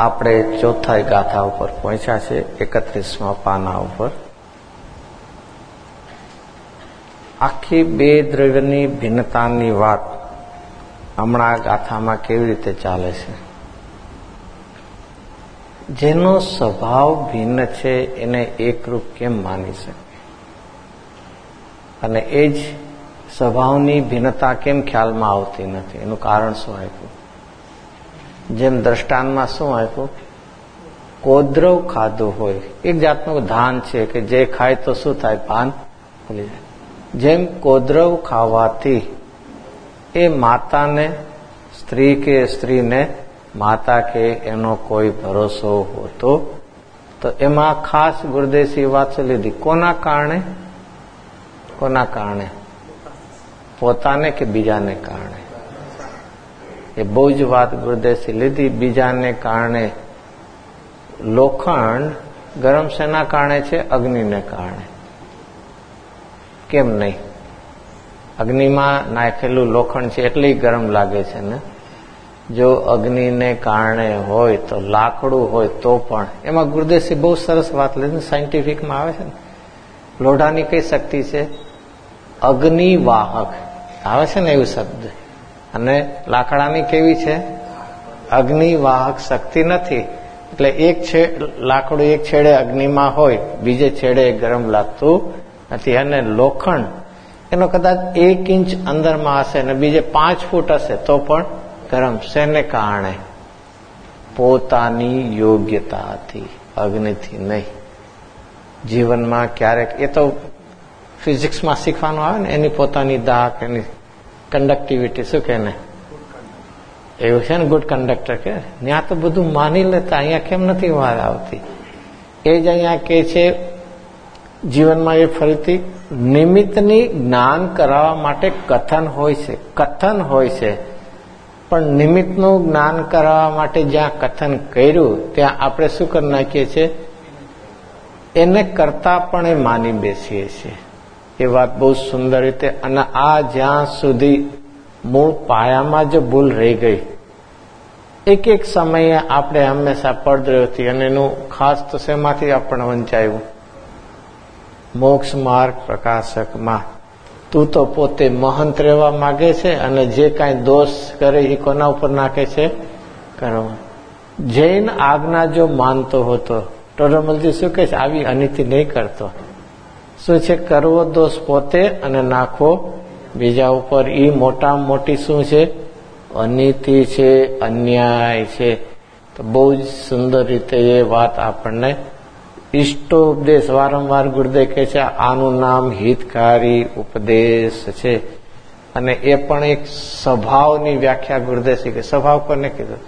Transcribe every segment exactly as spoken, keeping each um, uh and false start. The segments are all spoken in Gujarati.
આપણે ચોથા ગાથા ઉપર પહોંચ્યા છે, એકત્રીસમાં પાના ઉપર. આખી બે દ્રવ્યની ભિન્નતાની વાત હમણાં ગાથામાં કેવી રીતે ચાલે છે. જેનો સ્વભાવ ભિન્ન છે એને એકરૂપ કેમ માની શકે, અને એ જ સ્વભાવની ભિન્નતા કેમ ખ્યાલમાં આવતી નથી, એનું કારણ શું આપ્યું? જેમ દ્રષ્ટાંતમાં શું આપ્યું? કોદ્રવ ખાધું હોય, એક જાતનું ધાન છે કે જે ખાય તો શું થાય? ભાન ભૂલી જાય. જેમ કોદ્રવ ખાવાથી એ માતાને, સ્ત્રી કે સ્ત્રીને માતા કે એનો કોઈ ભરોસો હોતો, તો એમાં ખાસ ગુરુદેવજી વાત લીધી. કોના કારણે? કોના કારણે? પોતાને કે બીજાને કારણે? એ બહુ જ વાત ગુરુદેવજી લીધી. બીજાને કારણે. લોખંડ ગરમ શેના કારણે છે? અગ્નિને કારણે. કેમ નહીં? અગ્નિમાં નાખેલું લોખંડ છે એટલે ગરમ લાગે છે ને. જો અગ્નિને કારણે હોય તો લાકડું હોય તો પણ. એમાં ગુરુદેવજી બહુ સરસ વાત લીધી, સાયન્ટિફિકમાં આવે છે ને. લોઢાની કઈ શક્તિ છે? અગ્નિવાહક આવે છે ને એવું શબ્દ. અને લાકડાની કેવી છે? અગ્નિવાહક શક્તિ નથી. એટલે એક છે લાકડું એક છેડે અગ્નિમાં હોય, બીજે છેડે ગરમ લાગતું નથી. અને લોખંડ એનો કદાચ એક ઇંચ અંદરમાં હશે ને બીજે પાંચ ફૂટ હશે તો પણ ગરમ. શેને કારણે? પોતાની યોગ્યતાથી, અગ્નિથી નહીં. જીવનમાં ક્યારેક એ તો ફિઝિક્સમાં શીખવાનું આવે ને, એની પોતાની દાક, એની કંડક્ટિવિટી શું કે ને, એવું છે ને. ગુડ કંડક્ટર કે ત્યાં તો બધું માની લેતા, અહીંયા કેમ નથી વાર આવતી? એ જ અહીંયા કે છે જીવનમાં એ ફરીથી નિમિત્તની જ્ઞાન કરાવવા માટે કથન હોય છે, કથન હોય છે. પણ નિમિત્તનું જ્ઞાન કરાવવા માટે જ્યાં કથન કર્યું ત્યાં આપણે શું કરી નાખીએ છીએ? એને કરતા પણ એ માની બેસીએ છીએ. એ વાત બહુ સુંદર રીતે. અને આ જ્યાં સુધી મૂળ પાયામાં જો ભૂલ રહી ગઈ, એક એક સમયે આપણે હંમેશા પડદ્રવથી, અને એનું ખાસ તો શેમાંથી આપણને વંચાયું? મોક્ષ માર્ગ પ્રકાશકમાં. તું તો પોતે મહંત રહેવા માંગે છે અને જે કાંઈ દોષ કરે એ કોના ઉપર નાખે છે? કરવા. જૈન આજ્ઞા જો માનતો હતો, ટોડરમલજી શું કહે છે? આવી અનિતિ નહીં કરતો. શું છે? કરવો દોષ પોતે અને નાખવો બીજા ઉપર. એ મોટામાં મોટી શું છે? અનિતિ છે, અન્યાય છે. તો બહુ જ સુંદર રીતે એ વાત આપણને ઇષ્ટોપદેશ વારંવાર ગુરુદેવ કહે છે આનું નામ હિતકારી ઉપદેશ છે. અને એ પણ એક સ્વભાવની વ્યાખ્યા ગુરુદેવ શીખે. સ્વભાવ કોને કીધું?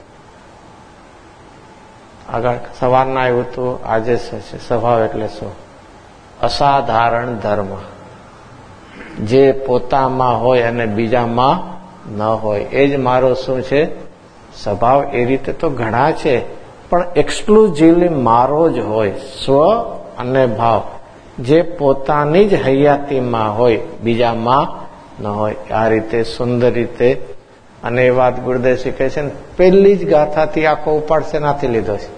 આગળ સવારના આવ્યું હતું, આજે શું છે? સ્વભાવ એટલે શું? અસાધારણ ધર્મ, જે પોતામાં હોય અને બીજામાં ન હોય. એ જ મારો શું છે? સ્વભાવ. એ રીતે તો ઘણા છે, પણ એક્સક્લુઝિવલી મારો જ હોય. સ્વ અને ભાવ જે પોતાની જ હૈયાતીમાં હોય, બીજામાં ન હોય. આ રીતે સુંદર રીતે. અને એ વાત ગુરુદેવ શીખે છે ને, પહેલી જ ગાથાથી આખો ઉપાડ શેનાથી લીધો છે?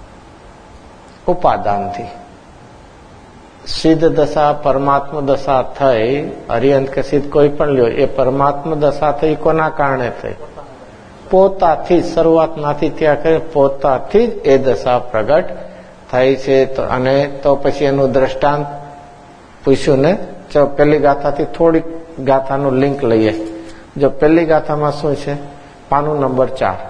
ઉપાદાનથી. સિદ્ધ દશા પરમાત્મા દશા થઈ, અરિહંત કે સિદ્ધ કોઈ પણ લ્યો, એ પરમાત્મા દશા થઈ કોના કારણે થઈ? પોતાથી. શરૂઆત નાથી ત્યાં કરે પોતાથી જ એ દશા પ્રગટ થઈ છે. અને તો પછી એનું દ્રષ્ટાંત પૂછ્યું ને. જો પહેલી ગાથાથી થોડીક ગાથાનું લિંક લઈએ. જો પહેલી ગાથામાં શું છે? પાનું નંબર ચાર.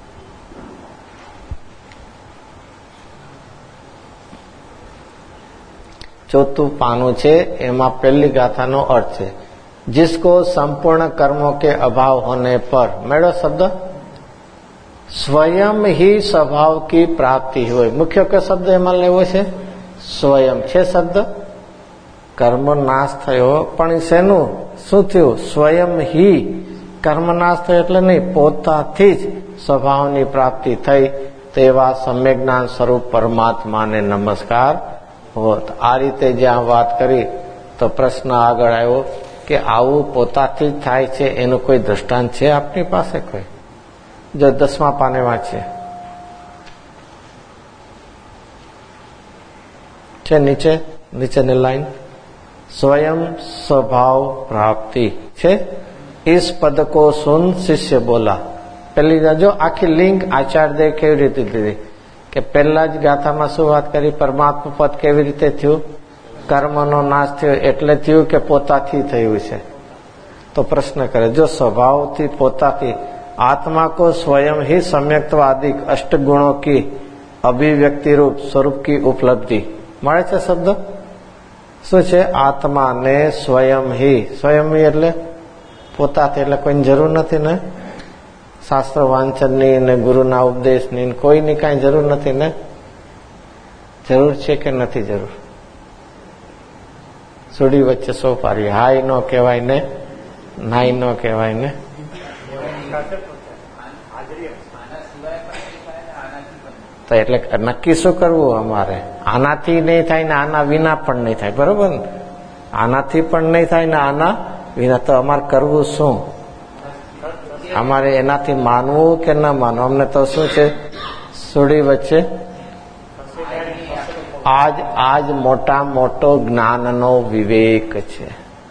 ચોથું પાનું છે, એમાં પહેલી ગાથાનો અર્થ છે जिसको संपूर्ण कर्मों के अभाव होने पर, मेड़ो शब्द, स्वयं ही स्वभाव की प्राप्ति हुई. मुख्य के शब्द एમાં લેવો છે? સ્વયં છે શબ્દ. કર્મ નાશ થયો, પણ શેનું? શું થયું? સ્વયં હી. કર્મ નાશ થયો એટલે નહીં, પોતાથી જ સ્વભાવની પ્રાપ્તિ થઈ. તેવા સમ્યક જ્ઞાન સ્વરૂપ પરમાત્માને નમસ્કાર હોત. આ રીતે જ્યાં વાત કરી તો પ્રશ્ન આગળ આવ્યો કે આવું પોતાથી જ થાય છે, એનું કોઈ દ્રષ્ટાંત છે આપની પાસે? કોઈ? જો દસમા પાને વાંચીએ. છે નીચે નીચેની લાઈન स्वयं स्वभाव प्राप्ति છે इस पद को सुन शिष्य बोला પેલી જો આખી લિંક આચાર્ય કેવી રીતે દીધી કે પહેલા જ ગાથામાં શું વાત કરી પરમાત્મા પદ કેવી રીતે થયું કર્મનો નાશ થયો એટલે થયું કે પોતાથી થયું છે તો પ્રશ્ન કરે જો સ્વભાવથી પોતાથી आत्मा को स्वयं ही सम्यक्तवादिक अष्ट गुणों की अभिव्यक्ति रूप स्वरूप की उपलब्धि મળે છે શબ્દ શું છે આત્માને સ્વયં હિ સ્વયં એટલે પોતાથી એટલે કોઈની જરૂર નથી ને શાસ્ત્ર વાંચનની ને ગુરુના ઉપદેશની કોઈની કાંઈ જરૂર નથી ને જરૂર છે કે નથી જરૂર સુડી વચ્ચે સોપારી હાય નો કહેવાય ને નાઈ નો કહેવાય ને તો એટલે નક્કી શું કરવું અમારે આનાથી નહીં થાય ને આના વિના પણ નહીં થાય બરોબર ને આનાથી પણ નહીં થાય ને આના વિના તો અમારે કરવું શું અમારે એનાથી માનવું કે ન માનવું અમને તો શું છે સુડી વચ્ચે આજ આજ મોટા મોટો જ્ઞાનનો વિવેક છે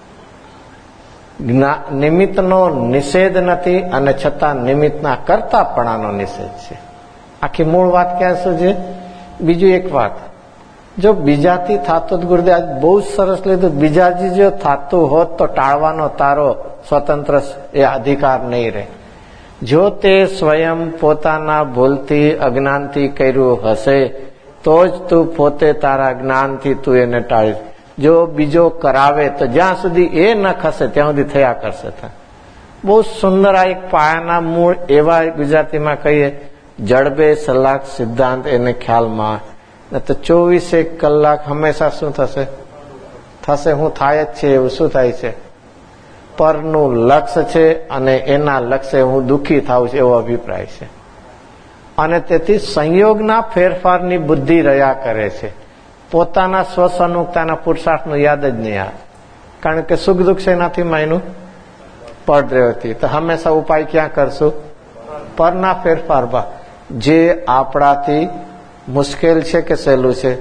નિમિત્તનો નિષેધ નથી અને છતાં નિમિત્તના કરતાપણાનો નિષેધ છે આખી મૂળ વાત ક્યાં શું છે બીજું એક વાત જો બીજાથી થતું જ ગુરુદેવ આજ બહુ જ સરસ લીધું બીજાથી જો થતું હોત તો ટાળવાનો તારો સ્વતંત્ર એ અધિકાર નહીં રહે જો તે સ્વયં પોતાના ભૂલથી અજ્ઞાનથી કર્યું હશે તો જ તું પોતે તારા જ્ઞાનથી તું એને ટાળી જો બીજો કરાવે તો જ્યાં સુધી એ ન ખસે ત્યાં સુધી થયા કરશે બહુ સુંદર આ એક પાયાના મૂળ એવા ગુજરાતીમાં કહીએ જડબે સલાક સિદ્ધાંત એને ખ્યાલમાં તો ચોવીસેક કલાક હંમેશા શું થશે થશે હું થાય જ છે એવું શું થાય છે પરનું લક્ષ્ય છે અને એના લક્ષ્ય હું દુઃખી થાઉં છું એવો અભિપ્રાય છે અને તેથી સંયોગના ફેરફારની બુદ્ધિ રહ્યા કરે છે પોતાના સ્વસન્મુખતાના પુરુષાર્થનું યાદ જ નહીં આવે કારણ કે સુખ દુઃખ છે એનાથી માયનું પડ રહેતી તો હંમેશા ઉપાય ક્યાં કરશું પરના ફેરફાર બા જે આપણાથી મુશ્કેલ છે કે સહેલું છે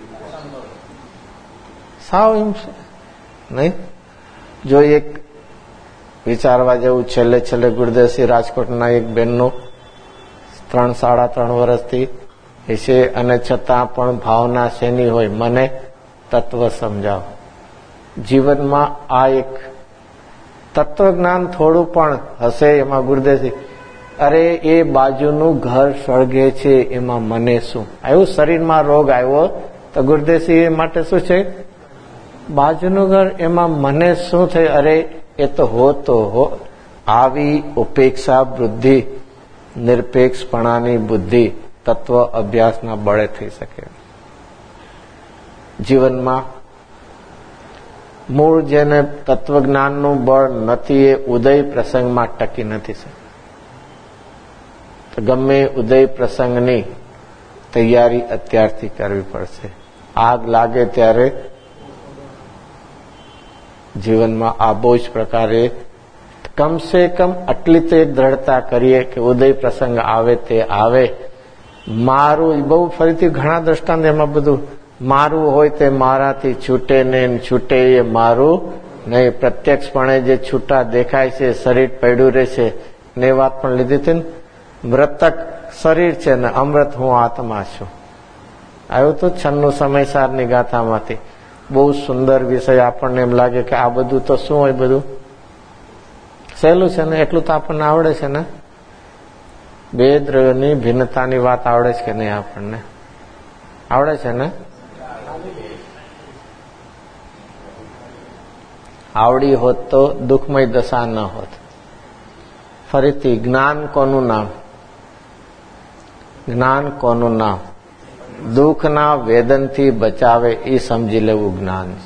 સાવ એમ છે નહીં જો એક વિચારવા જેવું છેલ્લે છેલ્લે ગુરુદેવસિંહ રાજકોટના એક બેનનું ત્રણ સાડા ત્રણ વર્ષથી છે અને છતાં પણ ભાવના શેની હોય મને તત્વ સમજાવો જીવનમાં આ એક તત્વજ્ઞાન થોડું પણ હશે એમાં ગુરુદેવસિંહ અરે એ બાજુનું ઘર સળગે છે એમાં મને શું આવ્યું શરીરમાં રોગ આવ્યો તો ગુરુદેવસિંહ માટે શું છે બાજુનું ઘર એમાં મને શું થયું અરે એ તો હો તો હો આવી ઉપેક્ષા બુદ્ધિ નિરપેક્ષપણાની બુદ્ધિ તત્વ અભ્યાસના બળે થઈ શકે જીવનમાં મૂળ જેને તત્વજ્ઞાનનું બળ નથી એ ઉદય પ્રસંગમાં ટકી નથી શકે તો ગમે ઉદય પ્રસંગની તૈયારી અત્યારથી કરવી પડશે આગ લાગે ત્યારે જીવનમાં આ બહુ જ પ્રકારે કમસે કમ આટલી તો એક દ્રઢતા કરીએ કે ઉદય પ્રસંગ આવે તે આવે મારું બહુ ફરીથી ઘણા દ્રષ્ટાંત એમાં બધું મારું હોય તે મારાથી છૂટે ને છૂટે એ મારું નહીં પ્રત્યક્ષપણે જે છૂટા દેખાય છે શરીર પડ્યું રહે છે ને એ વાત પણ લીધી હતી ને મૃતક શરીર છે ને અમૃત હું આત્મા છું આવ્યું તો છન્નું સમયસારની ગાથામાંથી બહુ સુંદર વિષય આપણને એમ લાગે કે આ બધું તો શું હોય બધું સહેલું છે ને એટલું તો આપણને આવડે છે ને બે દ્રવ્યોની ભિન્નતાની વાત આવડે છે કે નહીં આપણને આવડે છે ને આવડી હોત તો દુઃખમય દશા ન હોત ફરીથી જ્ઞાન કોનું નામ જ્ઞાન કોનું નામ દુઃખના વેદનથી બચાવે એ સમજી લેવું જ્ઞાન છે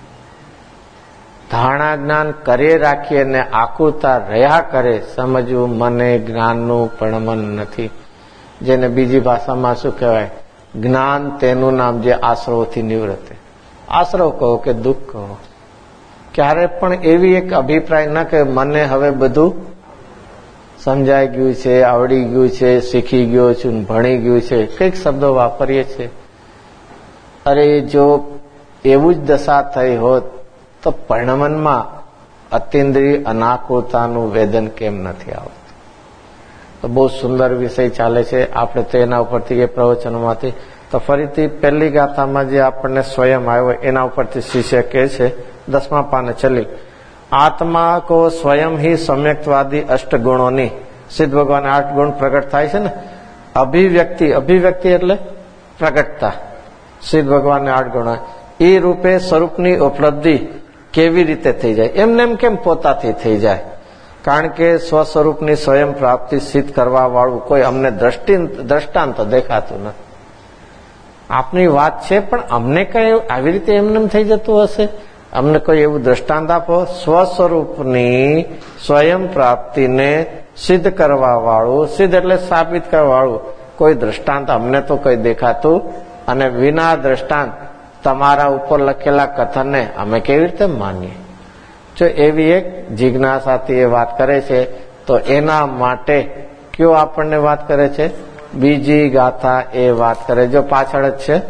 ધારણા જ્ઞાન કરે રાખીએ ને આકુરતા રહ્યા કરે સમજવું મને જ્ઞાનનું પ્રણમન નથી જેને બીજી ભાષામાં શું કહેવાય જ્ઞાન તેનું નામ જે આશ્રવથી નિવૃત્ત આશ્રવ કહો કે દુઃખ કહો ક્યારે પણ એવી એક અભિપ્રાય ન કે મને હવે બધું સમજાઈ ગયું છે આવડી ગયું છે શીખી ગયો છું ભણી ગયું છે કઈક શબ્દો વાપરીએ છીએ અરે જો એવું જ દશા થઈ હોત તો પરિણમનમાં અતિન્દ્રિય અનાકુળતાનું વેદન કેમ નથી આવતું? તો બહુ સુંદર વિષય ચાલે છે. આપણે તો એના ઉપરથી એ પ્રવચનોમાંથી તો ફરીથી પહેલી ગાથામાં જે આપણને સ્વયં આવ્યો એના ઉપરથી શિષ્ય કહે છે, દસમા પાને ચલી, આત્મા કો સ્વયં ही सम्यक्तवादी अष्ट गुणोनी, સિદ્ધ ભગવાન આઠ ગુણ પ્રગટ થાય છે ને. અભિવ્યક્તિ, અભિવ્યક્તિ એટલે પ્રગટતા. સિદ્ધ ભગવાનને આઠ ગુણ એ રૂપે સ્વરૂપની ઉપલબ્ધિ કેવી રીતે થઈ જાય? એમને એમ કેમ પોતાથી થઈ જાય? કારણ કે સ્વસ્વરૂપની સ્વયં પ્રાપ્તિ સિદ્ધ કરવા વાળું કોઈ અમને દ્રષ્ટિ દ્રષ્ટાંત દેખાતું નથી. આપની વાત છે, પણ અમને કઈ આવી રીતે એમને થઈ જતું હશે? અમને કોઈ એવું દ્રષ્ટાંત આપો. સ્વસ્વરૂપની સ્વયં પ્રાપ્તિને સિદ્ધ કરવા વાળું, સિદ્ધ એટલે સ્થાપિત કરવા વાળું કોઈ દ્રષ્ટાંત અમને તો કઈ દેખાતું, અને વિના દ્રષ્ટાંત તમારા ઉપર લખેલા કથનને અમે કેવી રીતે માનીએ? જો એવી એક જિજ્ઞાસાથી એ વાત કરે છે, તો એના માટે કયો આપણને વાત કરે છે? બીજી ગાથા એ વાત કરે, જો પાછળ જ છે,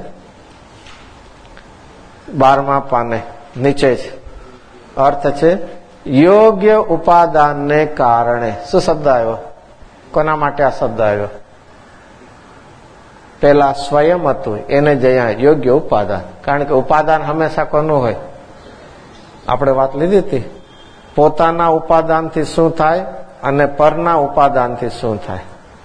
બારમા પાને નીચે છે. અર્થ છે યોગ્ય ઉપાદાનને કારણે. શું શબ્દ આવ્યો? કોના માટે આ શબ્દ આવ્યો? પેલા સ્વયં હતું એને જયા યોગ્ય ઉપાદાન. કારણ કે ઉપાદાન હંમેશા કોનું હોય? આપણે વાત લીધી હતી, પોતાના ઉપાદાનથી શું થાય અને પરના ઉપાદાનથી શું થાય?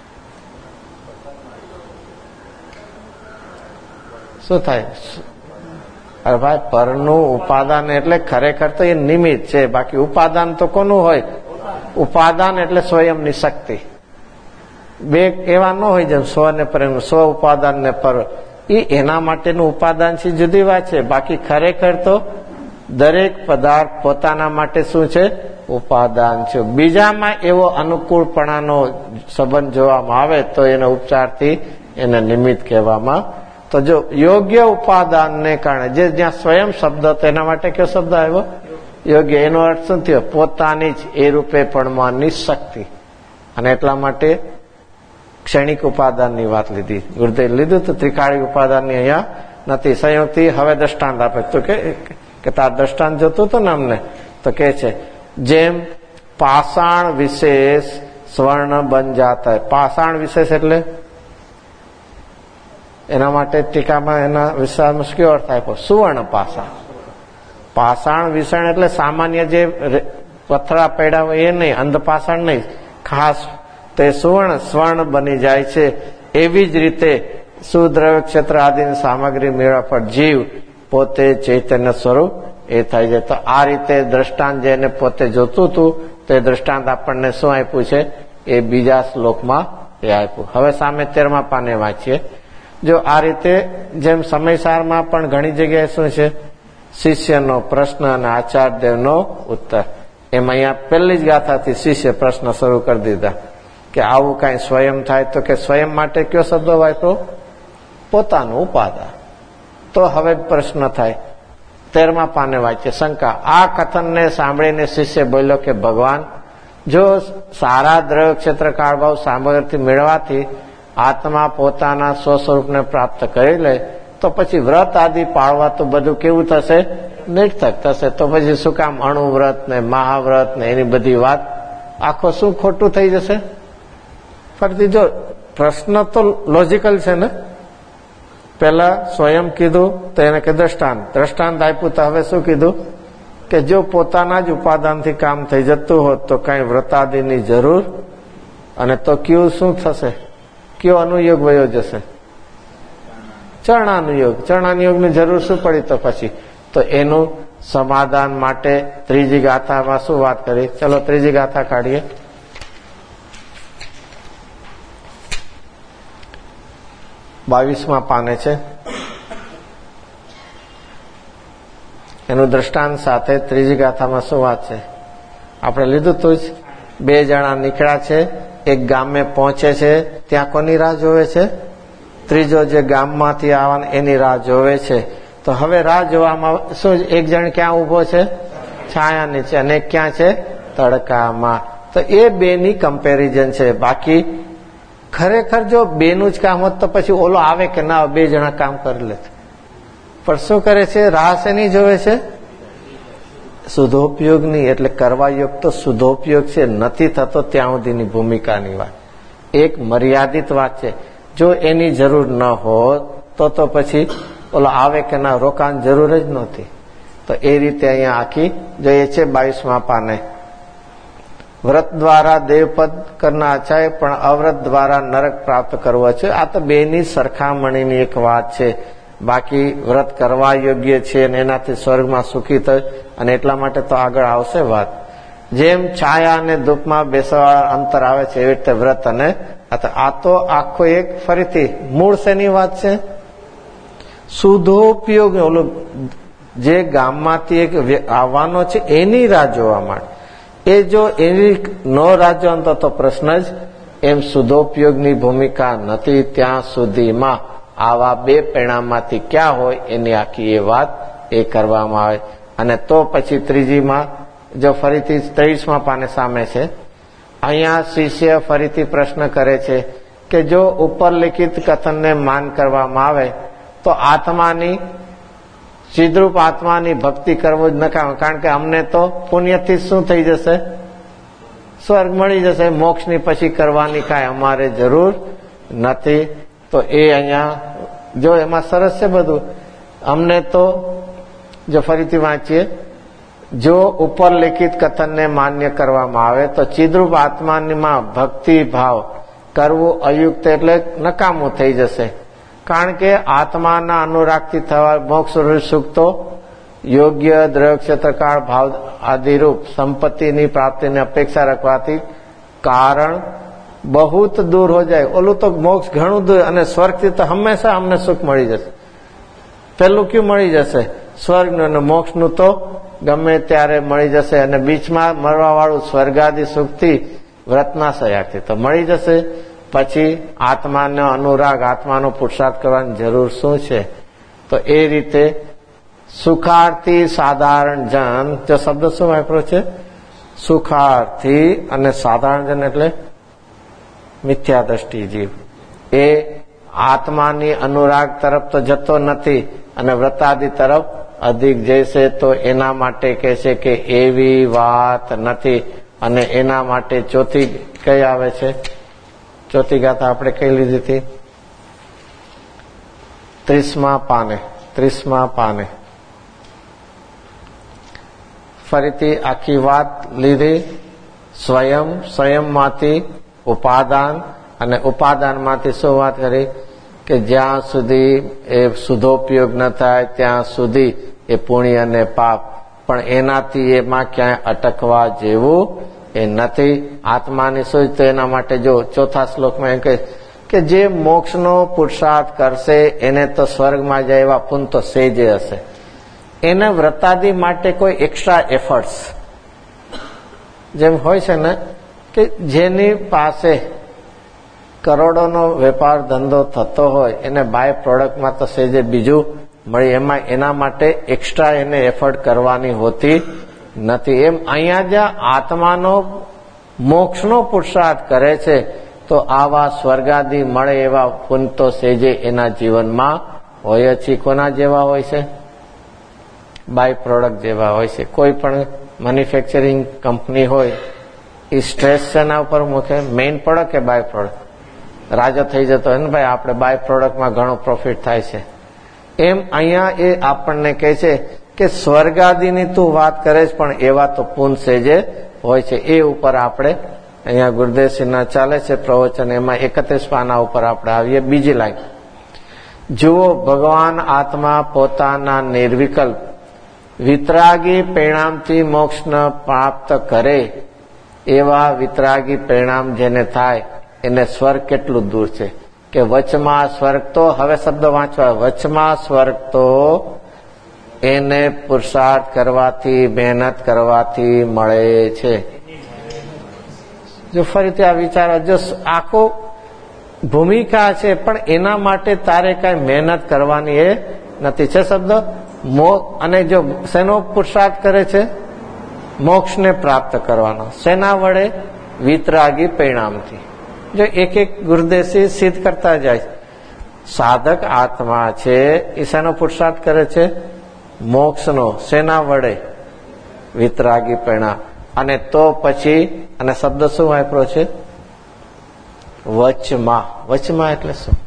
શું થાય? અરે ભાઈ, પરનું ઉપાદાન એટલે ખરેખર તો એ નિમિત્ત છે, બાકી ઉપાદાન તો કોનું હોય? ઉપાદાન એટલે સ્વયંની શક્તિ. બે એવા ન હોય જેમ સ્વ ને પર, સ્વ ઉપાદાન ને પર, એ એના માટેનું ઉપાદાન છે, જુદી વાત છે. બાકી ખરેખર તો દરેક પદાર્થ પોતાના માટે શું છે? ઉપાદાન છે. બીજામાં એવો અનુકૂળપણાનો સંબંધ જોવામાં આવે તો એના ઉપચારથી એને નિમિત્ત કહેવામાં. તો જો યોગ્ય ઉપાદાનને કારણે, જે જ્યાં સ્વયં શબ્દ હતો એના માટે કયો શબ્દ આવ્યો? યોગ્ય. એનો અર્થ શું થયો? પોતાની જ એ રૂપે પરમાણુની શક્તિ. અને એટલા માટે ક્ષણિક ઉપાદાનની વાત લીધી. ગુરુદેવ લીધું તો ત્રિકાળી ઉપાદાનની અહીંયા નથી. સંયોગથી હવે દ્રષ્ટાંત આપે તો કે તાર દ્રષ્ટાંત જોતું હતું ને અમને, તો કે છે જેમ પાષાણ વિશેષ સ્વર્ણ બન જાતા. પાષાણ વિશેષ એટલે એના માટે ટીકામાં એના વિસ્તારમાં કયો અર્થ આપ્યો? સુવર્ણ પાષાણ. પાષાણ વિષણ એટલે સામાન્ય જે પથરા પેડા હોય એ નહીં, અંધ પાષાણ નહીં, ખાસ તે સુવર્ણ સ્વર્ણ બની જાય છે. એવી જ રીતે સુદ્રવ્ય ક્ષેત્ર આદિની સામગ્રી મેળવવા પર જીવ પોતે ચૈતન્ય સ્વરૂપ એ થાય છે. તો આ રીતે દ્રષ્ટાંત જેને પોતે જોતું હતું તે દ્રષ્ટાંત આપણને શું આપ્યું છે? એ બીજા શ્લોકમાં એ આપ્યું. હવે સામે તેરમા પાને વાંચીએ. જો આ રીતે જેમ સમયસારમાં પણ ઘણી જગ્યાએ શું છે? શિષ્યનો પ્રશ્ન અને આચાર્યદેવનો ઉત્તર. એમ અહીંયા પહેલી જ ગાથાથી શિષ્ય પ્રશ્ન શરૂ કરી દીધા કે આવું કઈ સ્વયં થાય તો કે સ્વયં માટે કયો શબ્દ વાપરો? પોતાનું ઉપાદાન. તો હવે પ્રશ્ન થાય, તેરમા પાને વાંચે શંકા. આ કથનને સાંભળીને શિષ્ય બોલ્યો કે ભગવાન, જો સારા દ્રવ્ય ક્ષેત્ર કાળભાવ સામગ્રીથી મેળવાથી આત્મા પોતાના સ્વસ્વરૂપને પ્રાપ્ત કરી લે તો પછી વ્રત આદિ પાળવા તો બધું કેવું થશે? નિર્થક થશે. તો પછી શું કામ અણુવ્રત ને મહાવ્રત ને એની બધી વાત? આખો શું ખોટું થઈ જશે? ફરીથી જો પ્રશ્ન તો લોજિકલ છે ને. પેલા સ્વયં કીધું તો એને કે દ્રષ્ટાંત, દ્રષ્ટાંત આપ્યું તો હવે શું કીધું? કે જો પોતાના જ ઉપાદાનથી કામ થઈ જતું હોત તો કઈ વ્રતાદિની જરૂર, અને તો કયું શું થશે? કયો અનુયોગ વયો જશે? ચરણાનુયોગ. ચરણાનુયોગની જરૂર શું પડી તો પછી? તો એનું સમાધાન માટે ત્રીજી ગાથામાં શું વાત કરી? ચલો ત્રીજી ગાથા કાઢીએ. બાવીસમાં પાને છે. એનું દ્રષ્ટાંત સાથે ત્રીજી ગાથામાં શું વાત છે? આપણે લીધું તું જ. બે જણા નીકળ્યા છે, એક ગામે પહોંચે છે, ત્યાં કોની રાહ જોવે છે? ત્રીજો જે ગામમાંથી આવવાના એની રાહ જોવે છે. તો હવે રાહ જોવામાં શું, એક જણ ક્યાં ઉભો છે? છાયા નીચે, અને ક્યાં છે? તડકામાં. તો એ બે ની કમ્પેરિઝન છે. બાકી ખરેખર જો બે નું જ કામ હોત તો પછી ઓલો આવે કે ના, બે જણા કામ કરી લે. પણ શું કરે છે? રાહ શેની જોવે છે? શુદ્ધોપયોગની. એટલે કરવા યોગ તો શુદ્ધોપયોગ છે, નથી થતો ત્યાં સુધીની ભૂમિકાની વાત. એક મર્યાદિત વાત છે. જો એની જરૂર ન હોત તો તો પછી ઓલો આવે કે ના, રોકાણ જરૂર જ નહોતી. તો એ રીતે અહીંયા આખી જોઈએ છે બાવીસમા પાને. વ્રત દ્વારા દેવપદ કરના અચાય, પણ અવ્રત દ્વારા નરક પ્રાપ્ત કરવો છે. આ તો બેની સરખામણીની એક વાત છે. બાકી વ્રત કરવા યોગ્ય છે અને એનાથી સ્વર્ગમાં સુખી થાય, અને એટલા માટે તો આગળ આવશે વાત. જેમ છાયા અને ધૂપમાં બેસવા અંતર આવે છે, એવી રીતે વ્રત અને આ તો આખો એક ફરીથી મૂળ શેની વાત છે? શુદ્ધોપયોગ. ઓલું જે ગામમાંથી એક આવવાનો છે એની રાહ જોવા માટે. એ જો એની નો રાહ જોતો તો પ્રશ્ન જ. એમ શુદ્ધોપયોગની ભૂમિકા નથી ત્યાં સુધીમાં આવા બે પરિણામમાંથી ક્યાં હોય એની આખી એ વાત એ કરવામાં આવે. અને તો પછી ત્રીજીમાં જો ફરીથી ત્રેવીસમા પાને સામે છે, અહીંયા શિષ્ય ફરીથી પ્રશ્ન કરે છે કે જો ઉપર લિખિત કથનને માન કરવામાં આવે તો આત્માની ચિદ્રૂપ આત્માની ભક્તિ કરવો જ નકામ, કારણ કે અમને તો પુણ્યથી શું થઈ જશે? સ્વર્ગ મળી જશે. મોક્ષની પછી કરવાની કાંઈ અમારે જરૂર નથી. તો એ અહીંયા જો એમાં સરસ છે બધું. અમને તો જો ફરીથી વાંચીએ, જો ઉપર લિખિત કથનને માન્ય કરવામાં આવે તો ચિદ્રૂપ આત્મામાં ભક્તિ ભાવ કરવું અયુક્ત એટલે નકામું થઈ જશે. કારણ કે આત્માના અનુરાગથી થવા મોક્ષ સુખ તો યોગ્ય દ્રવ્ય ક્ષેત્રકાળ ભાવ આદિરૂપ સંપત્તિની પ્રાપ્તિની અપેક્ષા રાખવાથી કારણ બહુ દૂર હો જાય. ઓલું તો મોક્ષ ઘણું દૂર, અને સ્વર્ગથી તો હંમેશા અમને સુખ મળી જશે. પેલું ક્યું મળી જશે? સ્વર્ગનું. અને મોક્ષનું તો ગમે ત્યારે મળી જશે. અને બીચમાં મરવા વાળું સ્વર્ગાદી સુખથી વ્રતના સહાયકથી તો મળી જશે. પછી આત્માનો અનુરાગ, આત્માનો પુરુષાર્થ કરવાની જરૂર શું છે? તો એ રીતે સુખાર્થી સાધારણ જન, જો શબ્દ શું વાપરો છે? સુખાર્થી અને સાધારણ જન એટલે મિથ્યા દ્રષ્ટિ જીવ. એ આત્માની અનુરાગ તરફ તો જતો નથી અને વ્રતાદિ તરફ અધિક જશે. તો એના માટે કહે છે કે એવી વાત નથી. અને એના માટે ચોથી કઈ આવે છે? ચોથી ગાથા આપણે કઈ લીધી હતી? ત્રીસમા પાને. ત્રીસમા પાને ફરીથી આખી વાત લીધી. સ્વયં, સ્વયંમાંથી ઉપાદાન, અને ઉપાદાનમાંથી શું વાત કરી? કે જ્યાં સુધી એ શુદ્ધોપયોગ ન થાય ત્યાં સુધી એ પુણ્ય અને પાપ, પણ એનાથી એમાં ક્યાંય અટકવા જેવું એ નથી. આત્માની શું? તો એના માટે જો ચોથા શ્લોકમાં એમ કહે કે જે મોક્ષનો પુરુષાર્થ કરશે એને તો સ્વર્ગમાં જાય એવા પુન તો સેજે હશે. એને વ્રતાદિ માટે કોઈ એક્સ્ટ્રા એફર્ટ્સ જેમ હોય છે ને, કે જેની પાસે કરોડોનો વેપાર ધંધો થતો હોય એને બાય પ્રોડક્ટમાં તો સેજે બીજું મળી, એમાં એના માટે એક્સ્ટ્રા એને એફર્ટ કરવાની હોતી નથી. એમ અહીંયા જ્યાં આત્માનો મોક્ષનો પુરુષાર્થ કરે છે તો આવા સ્વર્ગાદી મળે એવા પુન તો સેજે એના જીવનમાં હોય છે. કોના જેવા હોય છે? બાય પ્રોડક્ટ જેવા હોય છે. કોઈ પણ મેન્યુફેક્ચરિંગ કંપની હોય એ સ્ટ્રેસ શેના ઉપર મૂકે? મેઇન પ્રોડક્ટ કે બાય પ્રોડક્ટ? રાજો થઈ જતો હોય ને ભાઈ, આપણે બાય પ્રોડક્ટમાં ઘણો પ્રોફિટ થાય છે. એમ અહીંયા એ આપણને કહે છે કે સ્વર્ગાદિની તું વાત કરે છે, પણ એવા તો પુન સેજે હોય છે. એ ઉપર આપણે અહીંયા ગુરુદેવસિંહના ચાલે છે પ્રવચન, એમાં એકત્રીસ પાના ઉપર આપણે આવીએ. બીજી લાઈન જુઓ, ભગવાન આત્મા પોતાના નિર્વિકલ્પ વિતરાગી પરિણામથી મોક્ષ પ્રાપ્ત કરે એવા વિતરાગી પરિણામ જેને થાય એને સ્વર્ગ કેટલું દૂર છે? કે વચમાં સ્વર્ગ તો, હવે શબ્દ વાંચવા, વચમાં સ્વર્ગ તો એને પુરુષાર્થ કરવાથી, મહેનત કરવાથી મળે છે. જો ફરીથી આ વિચાર, જો આખો ભૂમિકા છે પણ એના માટે તારે કઈ મહેનત કરવાની એ નથી. છે શબ્દ મો, અને જો શેનો પુરુષાર્થ કરે છે? મોક્ષને પ્રાપ્ત કરવાનો. શેના વડે? વિતરાગી પરિણામથી. જો એક એક ગુરુદેવસિંહ સિદ્ધ કરતા જાય સાધક આત્મા છે એ શેનો પુરુષાર્થ કરે છે? મોક્ષનો. શેના વડે? વિતરાગી પૈણા. અને તો પછી અને શબ્દ શું વાપરો છે? વચમાં. વચમાં એટલે શું?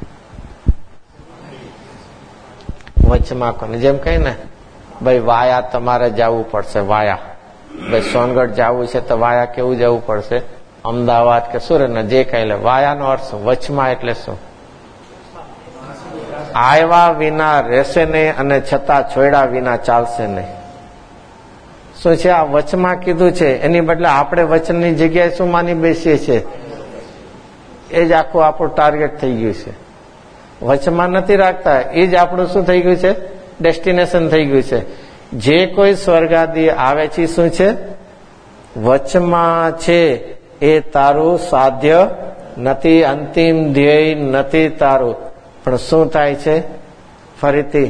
વચમાં કોને? જેમ કઈ ને ભાઈ વાયા તમારે જવું પડશે. વાયા ભાઈ સોનગઢ જવું છે તો વાયા કેવું જવું પડશે? અમદાવાદ કે સુરેન્દ્ર જે કઈ લે. વાયાનો અર્થ વચમાં એટલે શું? આવ્યા વિના રહેશે નહીં અને છતાં છોડ્યા વિના ચાલશે નહીં. શું છે આ વચમાં કીધું છે? એની બદલે આપણે વચનની જગ્યાએ શું માની બેસીએ છીએ? એ જ આખું આપણું ટાર્ગેટ થઈ ગયું છે. વચમાં નથી રાખતા. એ જ આપણું શું થઈ ગયું છે? ડેસ્ટિનેશન થઈ ગયું છે. જે કોઈ સ્વર્ગાદી આવે છે શું છે? વચમાં છે. એ તારું સાધ્ય નથી, અંતિમ ધ્યેય નથી તારું. પણ શું થાય છે? ફરીથી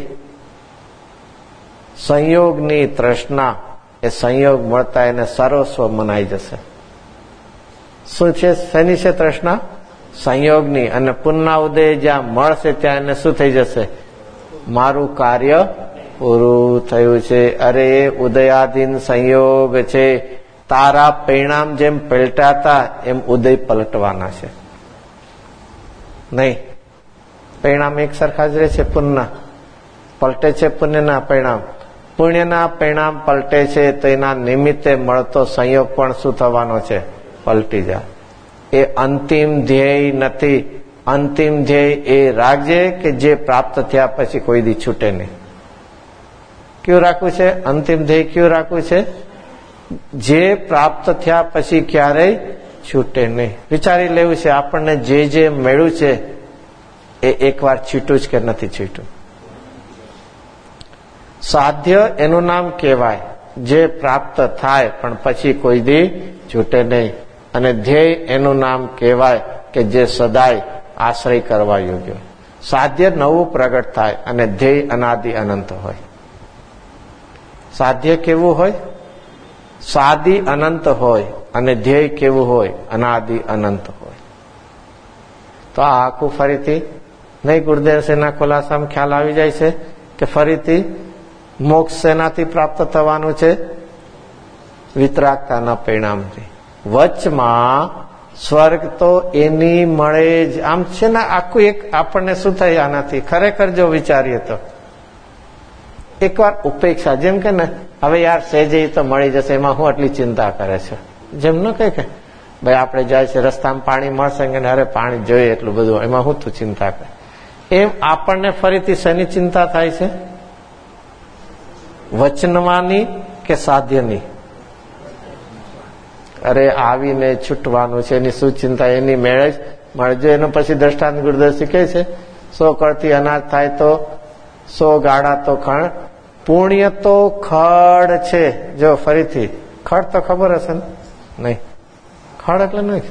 સંયોગની તૃષ્ણા, એ સંયોગ મળતા એને સર્વસ્વ મનાઈ જશે. શું છે? શેની છે તૃષ્ણા? સંયોગની. અને પુનઃ ઉદય જ્યાં મળશે ત્યાં એને શું થઈ જશે? મારું કાર્ય પૂરું થયું છે. અરે ઉદયાધીન સંયોગ છે. તારા પરિણામ જેમ પલટાતા એમ ઉદય પલટવાના છે નહીં. પરિણામ એક સરખા જ રહે છે. પુણ્ય પલટે છે. પુણ્યના પરિણામ પુણ્યના પરિણામ પલટે છે તો એના નિમિત્તે મળતો સંયોગ પણ શું થવાનો છે? પલટી જાય. એ અંતિમ ધ્યેય નથી. અંતિમ ધ્યેય એ રાખજે કે જે પ્રાપ્ત થયા પછી કોઈ દી છૂટે નહીં. ક્યું રાખવું છે? અંતિમ ધ્યેય ક્યું રાખવું છે? જે પ્રાપ્ત થયા પછી ક્યારેય છૂટે નહીં. વિચારી લેવું છે આપણને જે જે મળ્યું છે એ એકવાર છૂટ્યું જ કે નથી છૂટ્યું. સાધ્ય એનું નામ કહેવાય જે પ્રાપ્ત થાય પણ પછી કોઈ દી છૂટે નહીં. અને ધ્યેય એનું નામ કહેવાય કે જે સદાય આશ્રય કરવા યોગ્ય. સાધ્ય નવું પ્રગટ થાય અને ધ્યેય અનાદિ અનંત હોય. સાધ્ય કેવું હોય? સાદી અનંત હોય. અને ધ્યેય કેવું હોય? અનાદિ અનંત હોય. તો આ આખું ફરીથી નહીં ગુરુદેવ સેના ખુલાસામાં ખ્યાલ આવી જાય છે કે ફરીથી મોક્ષ સેનાથી પ્રાપ્ત થવાનું છે? વિતરાગતાના પરિણામથી. વચમાં સ્વર્ગ તો એની મળે જ. આમ છે ને આખું એક આપણને શું થાય આનાથી? ખરેખર જો વિચારીએ તો એકવાર ઉપેક્ષા. જેમ કે ને હવે યાર સહેજે તો મળી જશે, એમાં હું આટલી ચિંતા કરે છે. જેમ ન કહે કે ભાઈ આપણે જાય છે રસ્તામાં પાણી મળશે કે અરે પાણી જોઈએ એટલું બધું, એમાં હું તું ચિંતા કરે. એમ આપણને ફરીથી શેની ચિંતા થાય છે? વચનવાની કે સાધ્યની? અરે આવીને છૂટવાનું છે એની શું ચિંતા? એની મેળે જ મળજો. એનો પછી દ્રષ્ટાંત ગુરુદેવ શીખે છે સો કળથી અનાજ થાય તો સો ગાડા તો ખણ. પુણ્ય તો ખડ છે. જો ફરીથી ખડ તો ખબર હશે ને? નહીં. ખડ એટલે નહીં.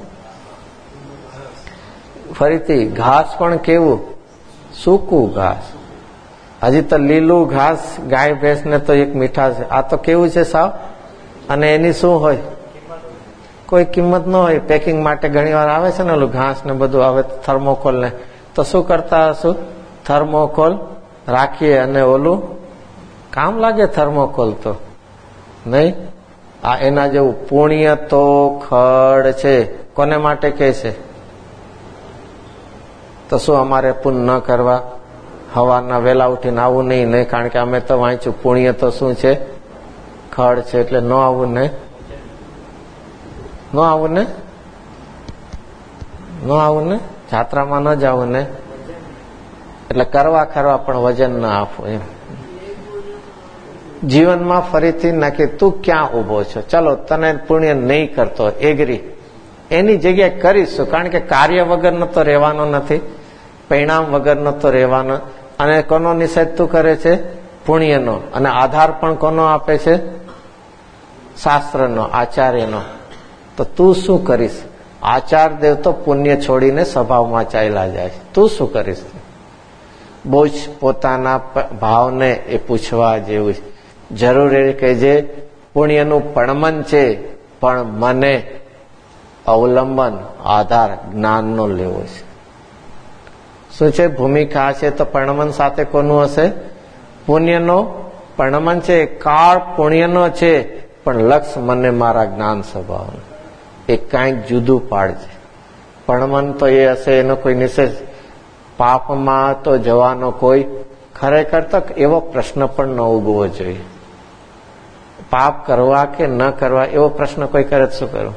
ફરીથી ઘાસ પણ કેવું? સૂકું ઘાસ. હજી તો લીલું ઘાસ ગાય ભેંસ ને તો એક મીઠા છે. આ તો કેવું છે સાવ? અને એની શું હોય? કોઈ કિંમત ન હોય. પેકિંગ માટે ઘણી વાર આવે છે ને ઓલું ઘાસ ને બધું આવે થર્મોકોલ ને, તો શું કરતા હશું? થર્મોકોલ રાખીએ અને ઓલું કામ લાગે થર્મોકોલ તો નહીં. આ એના જેવું પુણ્ય તો ખડ છે. કોને માટે કહે છે? તો શું અમારે પુણ્ય ન કરવા? હવારના વેલા ઉઠીને આવું નહીં નહીં કારણ કે અમે તો વાંચ્યું પુણ્ય તો શું છે? ખડ છે. એટલે ન આવું ને ન આવું ને ન આવું ને જાત્રામાં ન જવું ને. એટલે કરવા ખરવા પણ વજન ના આપો એમ. જીવનમાં ફરીથી નાખી તું ક્યાં ઉભો છો? ચલો તને પુણ્ય નહીં કરતો એગ્રી, એની જગ્યાએ કરીશું. કારણ કે કાર્ય વગરનો તો રહેવાનો નથી, પરિણામ વગરનો તો રહેવાનો. અને કોનો નિષેધ તું કરે છે? પુણ્યનો. અને આધાર પણ કોનો આપે છે? શાસ્ત્રનો, આચાર્યનો. તો તું શું કરીશ? આચાર દેવ તો પુણ્ય છોડીને સ્વભાવમાં ચાલ્યા જાય. તું શું કરીશ? બહુ જ પોતાના ભાવને એ પૂછવા જેવું છે. જરૂર એ કે જે પુણ્યનું પડમન છે પણ મને અવલંબન આધાર જ્ઞાનનો લેવો છે. શું છે? ભૂમિકા છે તો પરણમન સાથે કોનું હશે? પુણ્યનો. પરણમન છે કાળ પુણ્યનો છે, પણ લક્ષ મને મારા જ્ઞાન સ્વભાવ એ કાંઈક જુદું પાડજે. પરણમન તો એ હશે, એનો કોઈ નિષેધ. પાપમાં તો જવાનો કોઈ ખરેખર તો એવો પ્રશ્ન પણ ન ઉગવો જોઈએ. પાપ કરવા કે ન કરવા એવો પ્રશ્ન કોઈ કરે શું કરું?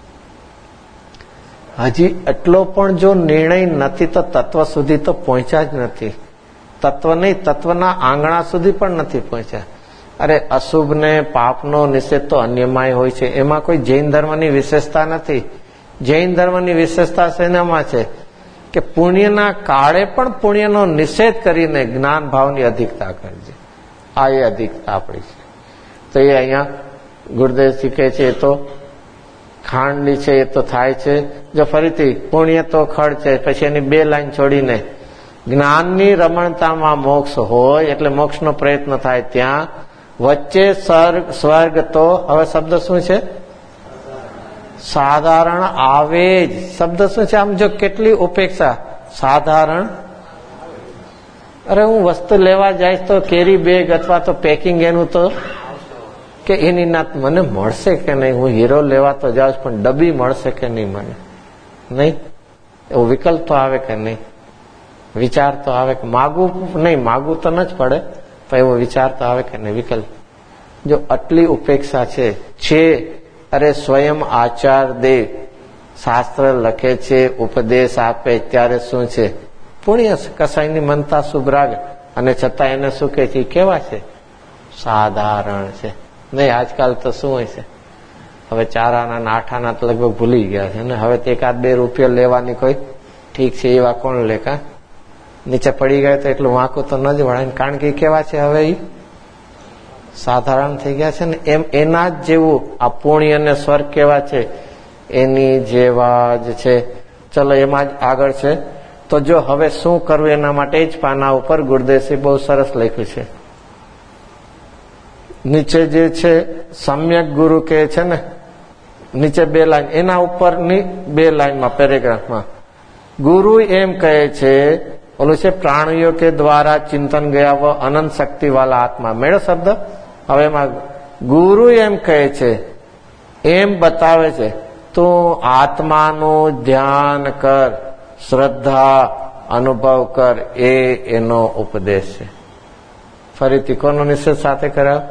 હજી એટલો પણ જો નિર્ણય નથી તો તત્વ સુધી તો પહોંચ્યા જ નથી. તત્વ નહીં, તત્વના આંગણા સુધી પણ નથી પહોંચ્યા. અરે અશુભ ને પાપનો નિષેધ તો અન્યમાં હોય છે, એમાં કોઈ જૈન ધર્મની વિશેષતા નથી. જૈન ધર્મની વિશેષતા શેનામાં છે કે પુણ્યના કાળે પણ પુણ્યનો નિષેધ કરીને જ્ઞાન ભાવની અધિકતા કરજે. આ એ અધિકતા આપણી છે. તો એ અહીંયા ગુરુદેવ શીખે છે. એ તો ખાંડની છે, એ તો થાય છે. જો ફરીથી પુણ્ય તો ખડ છે, પછી એની બે લાઈન છોડીને જ્ઞાનની રમણતામાં મોક્ષ હોય એટલે મોક્ષનો પ્રયત્ન થાય. ત્યાં વચ્ચે સ્વર્ગ સ્વર્ગ તો હવે શબ્દ શું છે? સાધારણ આવે જ. શબ્દ શું છે? આમ જો કેટલી ઉપેક્ષા. સાધારણ. અરે હું વસ્તુ લેવા જઈશ તો કેરી બેગ અથવા તો પેકિંગ એનું તો કે એની નાત મને મળશે કે નહીં. હું હીરો લેવા તો જાઉં પણ ડબ્બી મળશે કે નહીં મને? નહીં. એવો વિકલ્પ તો આવે કે નહીં? વિચાર તો આવે કે માગવું નહીં, માગવું તો ન જ પડે, પણ એવો વિચાર તો આવે કે નહીં? વિકલ્પ. જો આટલી ઉપેક્ષા છે છે અરે સ્વયં આચાર દેવ શાસ્ત્ર લખે છે, ઉપદેશ આપે, ત્યારે શું છે? પુણ્ય કસાઈની મનતા શુભરાગ, અને છતાં એને શું કે છે? કેવા છે? સાધારણ છે. નહીં, આજકાલ તો શું હોય છે? હવે ચાર આના આઠ આના તો લગભગ ભૂલી ગયા છે ને. હવે એકાદ બે રૂપિયા લેવાની કોઈ ઠીક છે એવા કોણ લે? કા નીચે પડી ગયા તો એટલું વાંકું તો ન જ વળાય, કારણ કે કેવા છે? હવે એ સાધારણ થઈ ગયા છે ને. એમ એના જ જેવું આ પુણ્ય અને સ્વર્ગ કેવા છે? એની જેવા જ છે. ચલો એમાં જ આગળ છે. તો જો હવે શું કરવું એના માટે જ પાના ઉપર ગુરુદેવસિંહ બહુ સરસ લખ્યું છે. નીચે જે છે સમ્યક ગુરુ કે છે ને, નીચે બે લાઈન, એના ઉપરની બે લાઈનમાં પેરેગ્રાફમાં ગુરુ એમ કહે છે, ઓલું છે પ્રાણીઓ કે દ્વારા ચિંતન ગયા વ અનંત શક્તિ વાળા આત્મા. મેળો શબ્દ. હવે એમાં ગુરુ એમ કહે છે, એમ બતાવે છે, તું આત્માનું ધ્યાન કર, શ્રદ્ધા અનુભવ કર, એ એનો ઉપદેશ છે. ફરીથી કોનો નિષેધ સાથે કરાવ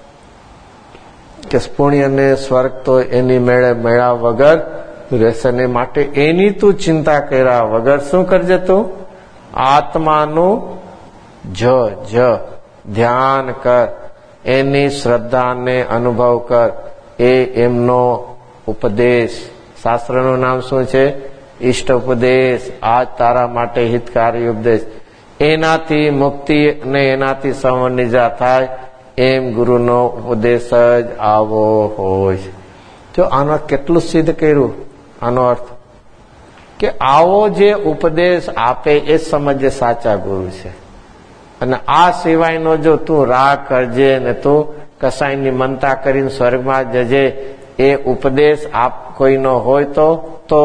કે પુણ્ય ને સ્વર્ગ તો એની મેળે મેળા વગર રહેશે ને, માટે એની તું ચિંતા કર્યા વગર શું કરજે? તું આત્માનું જ જ ધ્યાન કર, એની શ્રદ્ધાને અનુભવ કર, એ એમનો ઉપદેશ. શાસ્ત્રનું નામ શું છે? ઈષ્ટ ઉપદેશ. આ તારા માટે હિતકારી ઉપદેશ. એનાથી મુક્તિ અને એનાથી સમનિજા થાય, એમ ગુરુનો ઉપદેશ જ આવો હોય. જો આનો કેટલું સિદ્ધ કર્યું. આનો અર્થ કે આવો જે ઉપદેશ આપે એ સમજે સાચા ગુરુ છે. અને આ સિવાયનો જો તું રાગ કરજે ને તું કસાઈની મનતા કરીને સ્વર્ગમાં જજે, એ ઉપદેશ આપ કોઈનો હોય તો તો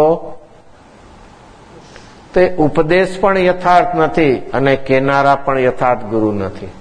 તે ઉપદેશ પણ યથાર્થ નથી અને કેનારા પણ યથાર્થ ગુરુ નથી.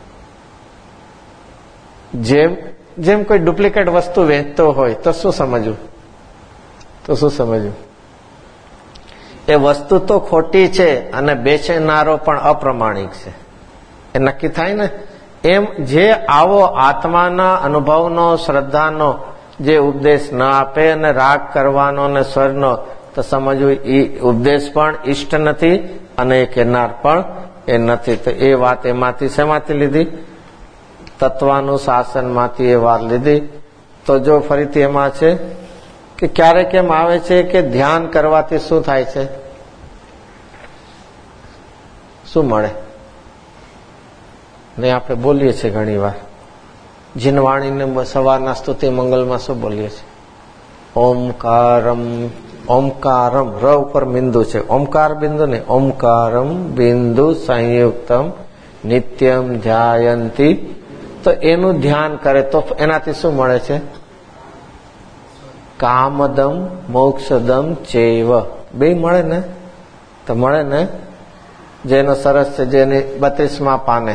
જેમ જેમ કોઈ ડુપ્લિકેટ વસ્તુ વેચતો હોય તો શું સમજવું? તો શું સમજવું? એ વસ્તુ તો ખોટી છે અને બેચનારો પણ અપ્રમાણિક છે, એ નક્કી થાય ને. એમ જે આવો આત્માના અનુભવનો, શ્રદ્ધાનો જે ઉપદેશ ન આપે અને રાગ કરવાનો ને સ્વરનો, તો સમજવું એ ઉપદેશ પણ ઈષ્ટ નથી અને એ કેનાર પણ એ નથી. તો એ વાત એમાંથી શેમાંથી લીધી? તત્વનું શાસનમાંથી એ વાત લીધી. તો જો ફરીથી એમાં છે કે ક્યારેક એમ આવે છે કે ધ્યાન કરવાથી શું થાય છે? શું મળે? ને આપણે બોલીએ છીએ ઘણી વાર, જીનવાણીને સવારના સ્તુતિ મંગલમાં શું બોલીએ છીએ? ઓમકારમ. ઓમકારમ ર ઉપર બિંદુ છે, ઓમકાર બિંદુ ને, ઓમકારમ બિંદુ સંયુક્તમ નિત્યમ ધ્યાયંતી. તો એનું ધ્યાન કરે તો એનાથી શું મળે છે? કામદમ મોક્ષદમ ચૈવ. બે મળે ને? તો મળે ને. જેનો સરસ છે, જેની બત્રીસમાં પાને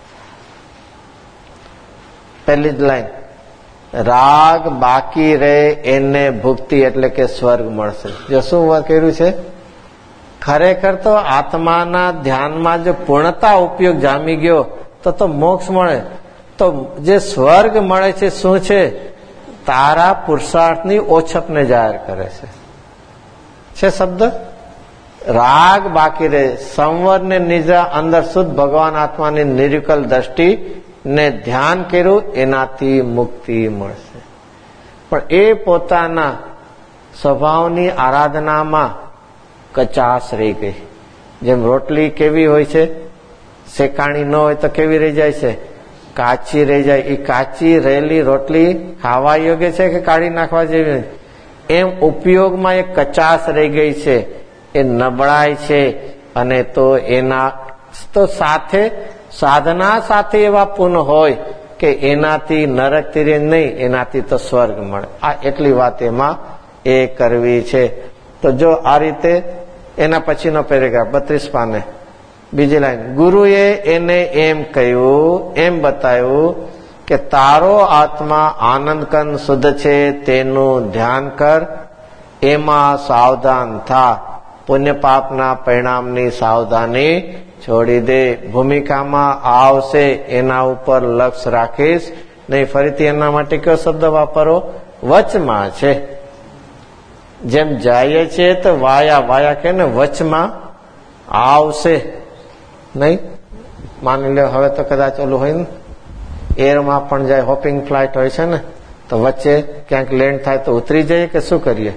પહેલી જ લાઈન, રાગ બાકી રહે એને ભુક્તિ એટલે કે સ્વર્ગ મળશે. જો શું કર્યું છે? ખરેખર તો આત્માના ધ્યાનમાં જો પૂર્ણતા ઉપયોગ જામી ગયો તો તો મોક્ષ મળે. તો જે સ્વર્ગ મળે છે શું છે? તારા પુરુષાર્થની ઓછપને જાહેર કરે છે. છે શબ્દ રાગ બાકી રહે, સંવર ને નિદ્રા અંદર શુદ્ધ ભગવાન આત્માની નિર્વિકલ દ્રષ્ટિ ને ધ્યાન કર્યું, એનાથી મુક્તિ મળશે. પણ એ પોતાના સ્વભાવની આરાધનામાં કચાશ રહી ગઈ. જેમ રોટલી કેવી હોય છે, શેકાણી ન હોય તો કેવી રહી જાય છે? કાચી રહી જાય. એ કાચી રહેલી રોટલી ખાવા યોગ્ય છે કે કાઢી નાખવા જેવી? એમ ઉપયોગમાં એક કચાશ રહી ગઈ છે, એ નબળાઈ છે. અને તો એના તો સાથે સાધના સાથે એવા પુન હોય કે એનાથી નરક તીરે નહીં, એનાથી તો સ્વર્ગ મળે. આ એટલી વાત એમાં એ કરવી છે. તો જો આ રીતે એના પછીનો પેરેગ્રાફ બત્રીસ પાને બીજી લાઈન, ગુરુએ એને એમ કહ્યું, એમ બતાવ્યું કે તારો આત્મા આનંદકન શુદ્ધ છે, તેનું ધ્યાન કર, એમાં સાવધાન થા, પુણ્ય પાપના પરિણામની સાવધાની છોડી દે. ભૂમિકામાં આવશે એના ઉપર લક્ષ્ય રાખીશ નહીં. ફરીથી એના માટે કયો શબ્દ વાપરો? વચમાં છે. જેમ જાય છે તો વાયા વાયા કે ને વચમાં આવશે નહીં. માની લો હવે તો કદાચ ઓલું હોય ને, એરમાં પણ જાય, હોપિંગ ફ્લાઇટ હોય છે ને, તો વચ્ચે ક્યાંક લેન્ડ થાય તો ઉતરી જઈએ કે શું કરીએ?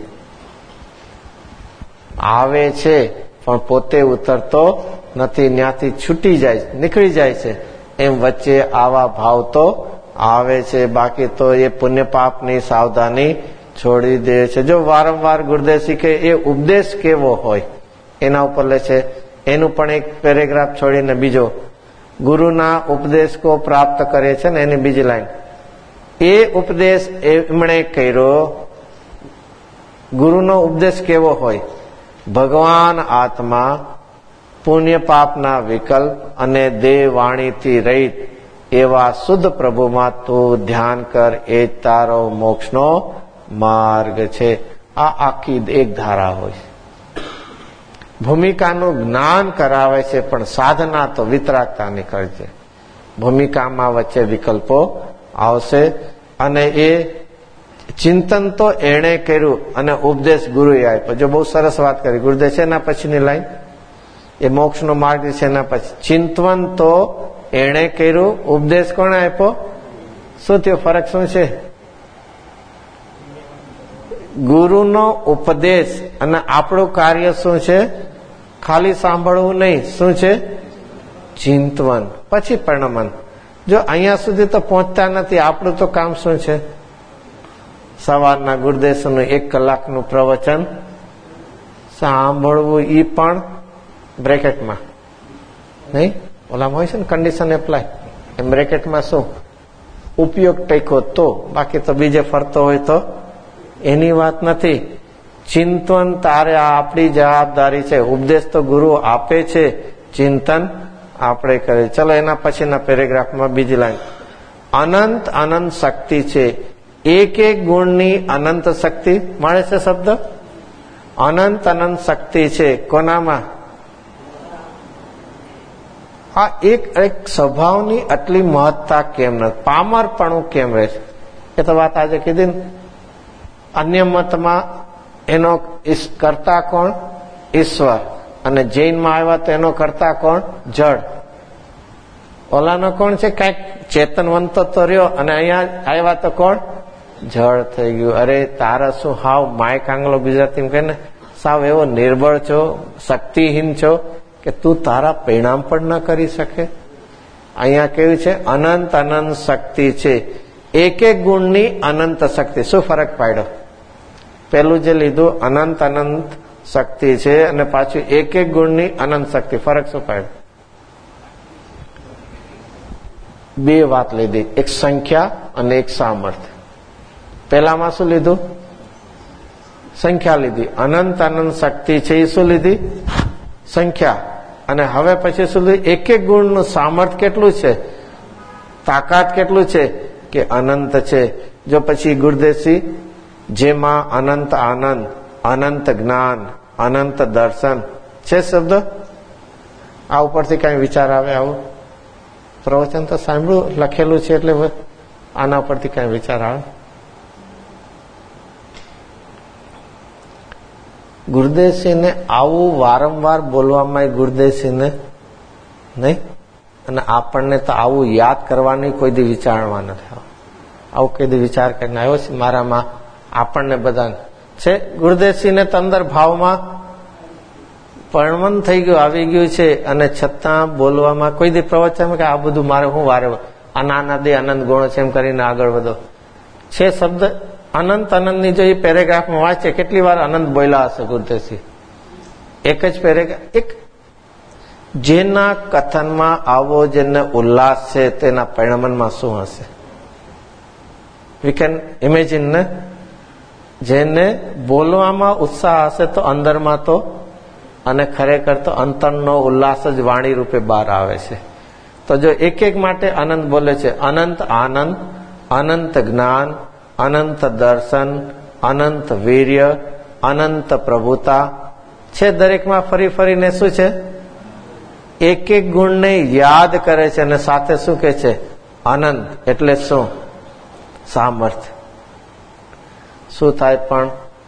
આવે છે પણ પોતે ઉતરતો નથી, ત્યાંથી છૂટી જાય, નીકળી જાય છે. એમ વચ્ચે આવા ભાવ તો આવે છે. બાકી તો એ પુણ્ય પાપની સાવધાની છોડી દે છે. જો વારંવાર ગુરુદેવ શીખે એ ઉપદેશ કેવો હોય એના ઉપર લે છે. એનું પણ એક પેરેગ્રાફ છોડીને બીજો, ગુરુના ઉપદેશ કો પ્રાપ્ત કરે છે ને, એની બીજી લાઈન, એ ઉપદેશ એમણે કર્યો. ગુરુનો ઉપદેશ કેવો હોય? ભગવાન આત્મા પુણ્ય પાપના વિકલ્પ અને દેહ વાણીથી રહિત એવા શુદ્ધ પ્રભુમાં તું ધ્યાન કર, એ તારો મોક્ષનો માર્ગ છે. આ આખી એક ધારા હોય. ભૂમિકાનું જ્ઞાન કરાવે છે, પણ સાધના તો વિતરાગતાની કરજે. ભૂમિકામાં વચ્ચે વિકલ્પો આવશે. અને એ ચિંતન તો એણે કર્યું અને ઉપદેશ ગુરુએ આપ્યો. જો બહુ સરસ વાત કરી ગુરુદેવ છે. એના પછીની લાઈન, એ મોક્ષનો માર્ગ છે. એના પછી ચિંતન તો એણે કર્યું, ઉપદેશ કોણે આપ્યો? શું થયો? ફરક શું છે? ગુરુનો ઉપદેશ અને આપણું કાર્ય શું છે? ખાલી સાંભળવું નહીં. શું છે? ચિંતવન, પછી પરિણમન. જો અહીંયા સુધી તો પહોંચતા નથી, આપણું તો કામ શું છે? સવારના ગુરુદેવનું એક કલાકનું પ્રવચન સાંભળવું, ઈ પણ બ્રેકેટમાં નહીં, ઓલામાં હોય છે ને કન્ડિશન એપ્લાય, એમ બ્રેકેટમાં શું ઉપયોગ ટેકો તો, બાકી તો બીજે ફરતો હોય તો એની વાત નથી. ચિંતન તારે આપણી જવાબદારી છે. ઉપદેશ તો ગુરુ આપે છે, ચિંતન આપણે કરે. ચલો એના પછીના પેરેગ્રાફમાં બીજી લાઈન, અનંત અનંત શક્તિ છે, એક એક ગુણની અનંત શક્તિ મળે છે. શબ્દ અનંત અનંત શક્તિ છે કોનામાં? આ એક એક સ્વભાવની આટલી મહત્તા કેમ નથી? પામરપણું કેમ રહે છે? એ તો વાત આજે કીધી ને. અન્ય મતમાં એનો કરતા કોણ? ઈશ્વર. અને જૈનમાં આવ્યા તો એનો કરતા કોણ? જડ. ઓલાનો કોણ છે? કઈક ચેતનવંતો તો રહ્યો, અને અહીંયા આવ્યા તો કોણ? જળ થઈ ગયું. અરે તારા શું હાવ માય કાંગલો ગુજરાતી કહે ને, સાવ એવો નિર્બળ છો, શક્તિહીન છો કે તું તારા પરિણામ પણ ન કરી શકે. અહીંયા કેવું છે? અનંત અનંત શક્તિ છે, એક એક ગુણની અનંત શક્તિ. શું ફરક પાડ્યો? પેલું જે લીધું અનંત અનંત શક્તિ છે, અને પાછું એક એક ગુણની અનંત શક્તિ. ફરક શું પાડ્યો? બે વાત લીધી, એક સંખ્યા અને એક સામર્થ્ય. પેલામાં શું લીધું? સંખ્યા લીધી. અનંત અનંત શક્તિ છે એ શું લીધી? સંખ્યા. અને હવે પછી સુધી એક એક ગુણનું સામર્થ્ય કેટલું છે, તાકાત કેટલું છે કે અનંત છે. જો પછી ગુરુદેવજી જેમાં અનંત આનંદ, અનંત જ્ઞાન, અનંત દર્શન છે શબ્દ. આ ઉપરથી કઈ વિચાર આવે? આવું પ્રવચન તો સાંભળ્યું, લખેલું છે એટલે આના પરથી કઈ વિચાર આવે? ગુરુદેવસિંહને આવું વારંવાર બોલવામાં ગુરુદેવસિંહને નહીં, અને આપણને તો આવું યાદ કરવાની કોઈ દી વિચારવા નથી. આવું કોઈ દી વિચાર કરીને આવ્યો છે મારામાં આપણને બધાને છે. ગુરુદેવસિંહને તો અંદર ભાવમાં પરમન થઈ ગયું, આવી ગયું છે, અને છતાં બોલવામાં કોઈ દી પ્રવચન કે આ બધું મારે હું વારે અનાનાદિ આનંદ ગુણો છે એમ કરીને આગળ વધો છે. શબ્દ અનંત આનંદની જો એ પેરેગ્રાફમાં વાંચે કેટલી વાર આનંદ બોલ્યા હશે ગુરુદેવસિંહ? એક જ પેરેગ્રાફ. એક જેના કથનમાં આવો જેને ઉલ્લાસ છે તેના પરિણમનમાં શું હશે? વી કેન ઇમેજિન ને. જેને બોલવામાં ઉત્સાહ હશે તો અંદરમાં તો, અને ખરેખર તો અંતરનો ઉલ્લાસ જ વાણી રૂપે બહાર આવે છે. તો જો એક એક માટે આનંદ બોલે છે, અનંત આનંદ, અનંત જ્ઞાન, અનંત દર્શન, અનંત વીર્ય, અનંત પ્રભુતા છે. દરેકમાં ફરી ફરીને શું છે? એક એક ગુણને યાદ કરે છે, અને સાથે શું કે છે? અનંત. એટલે શું? સામર્થ્ય. શું થાય? પણ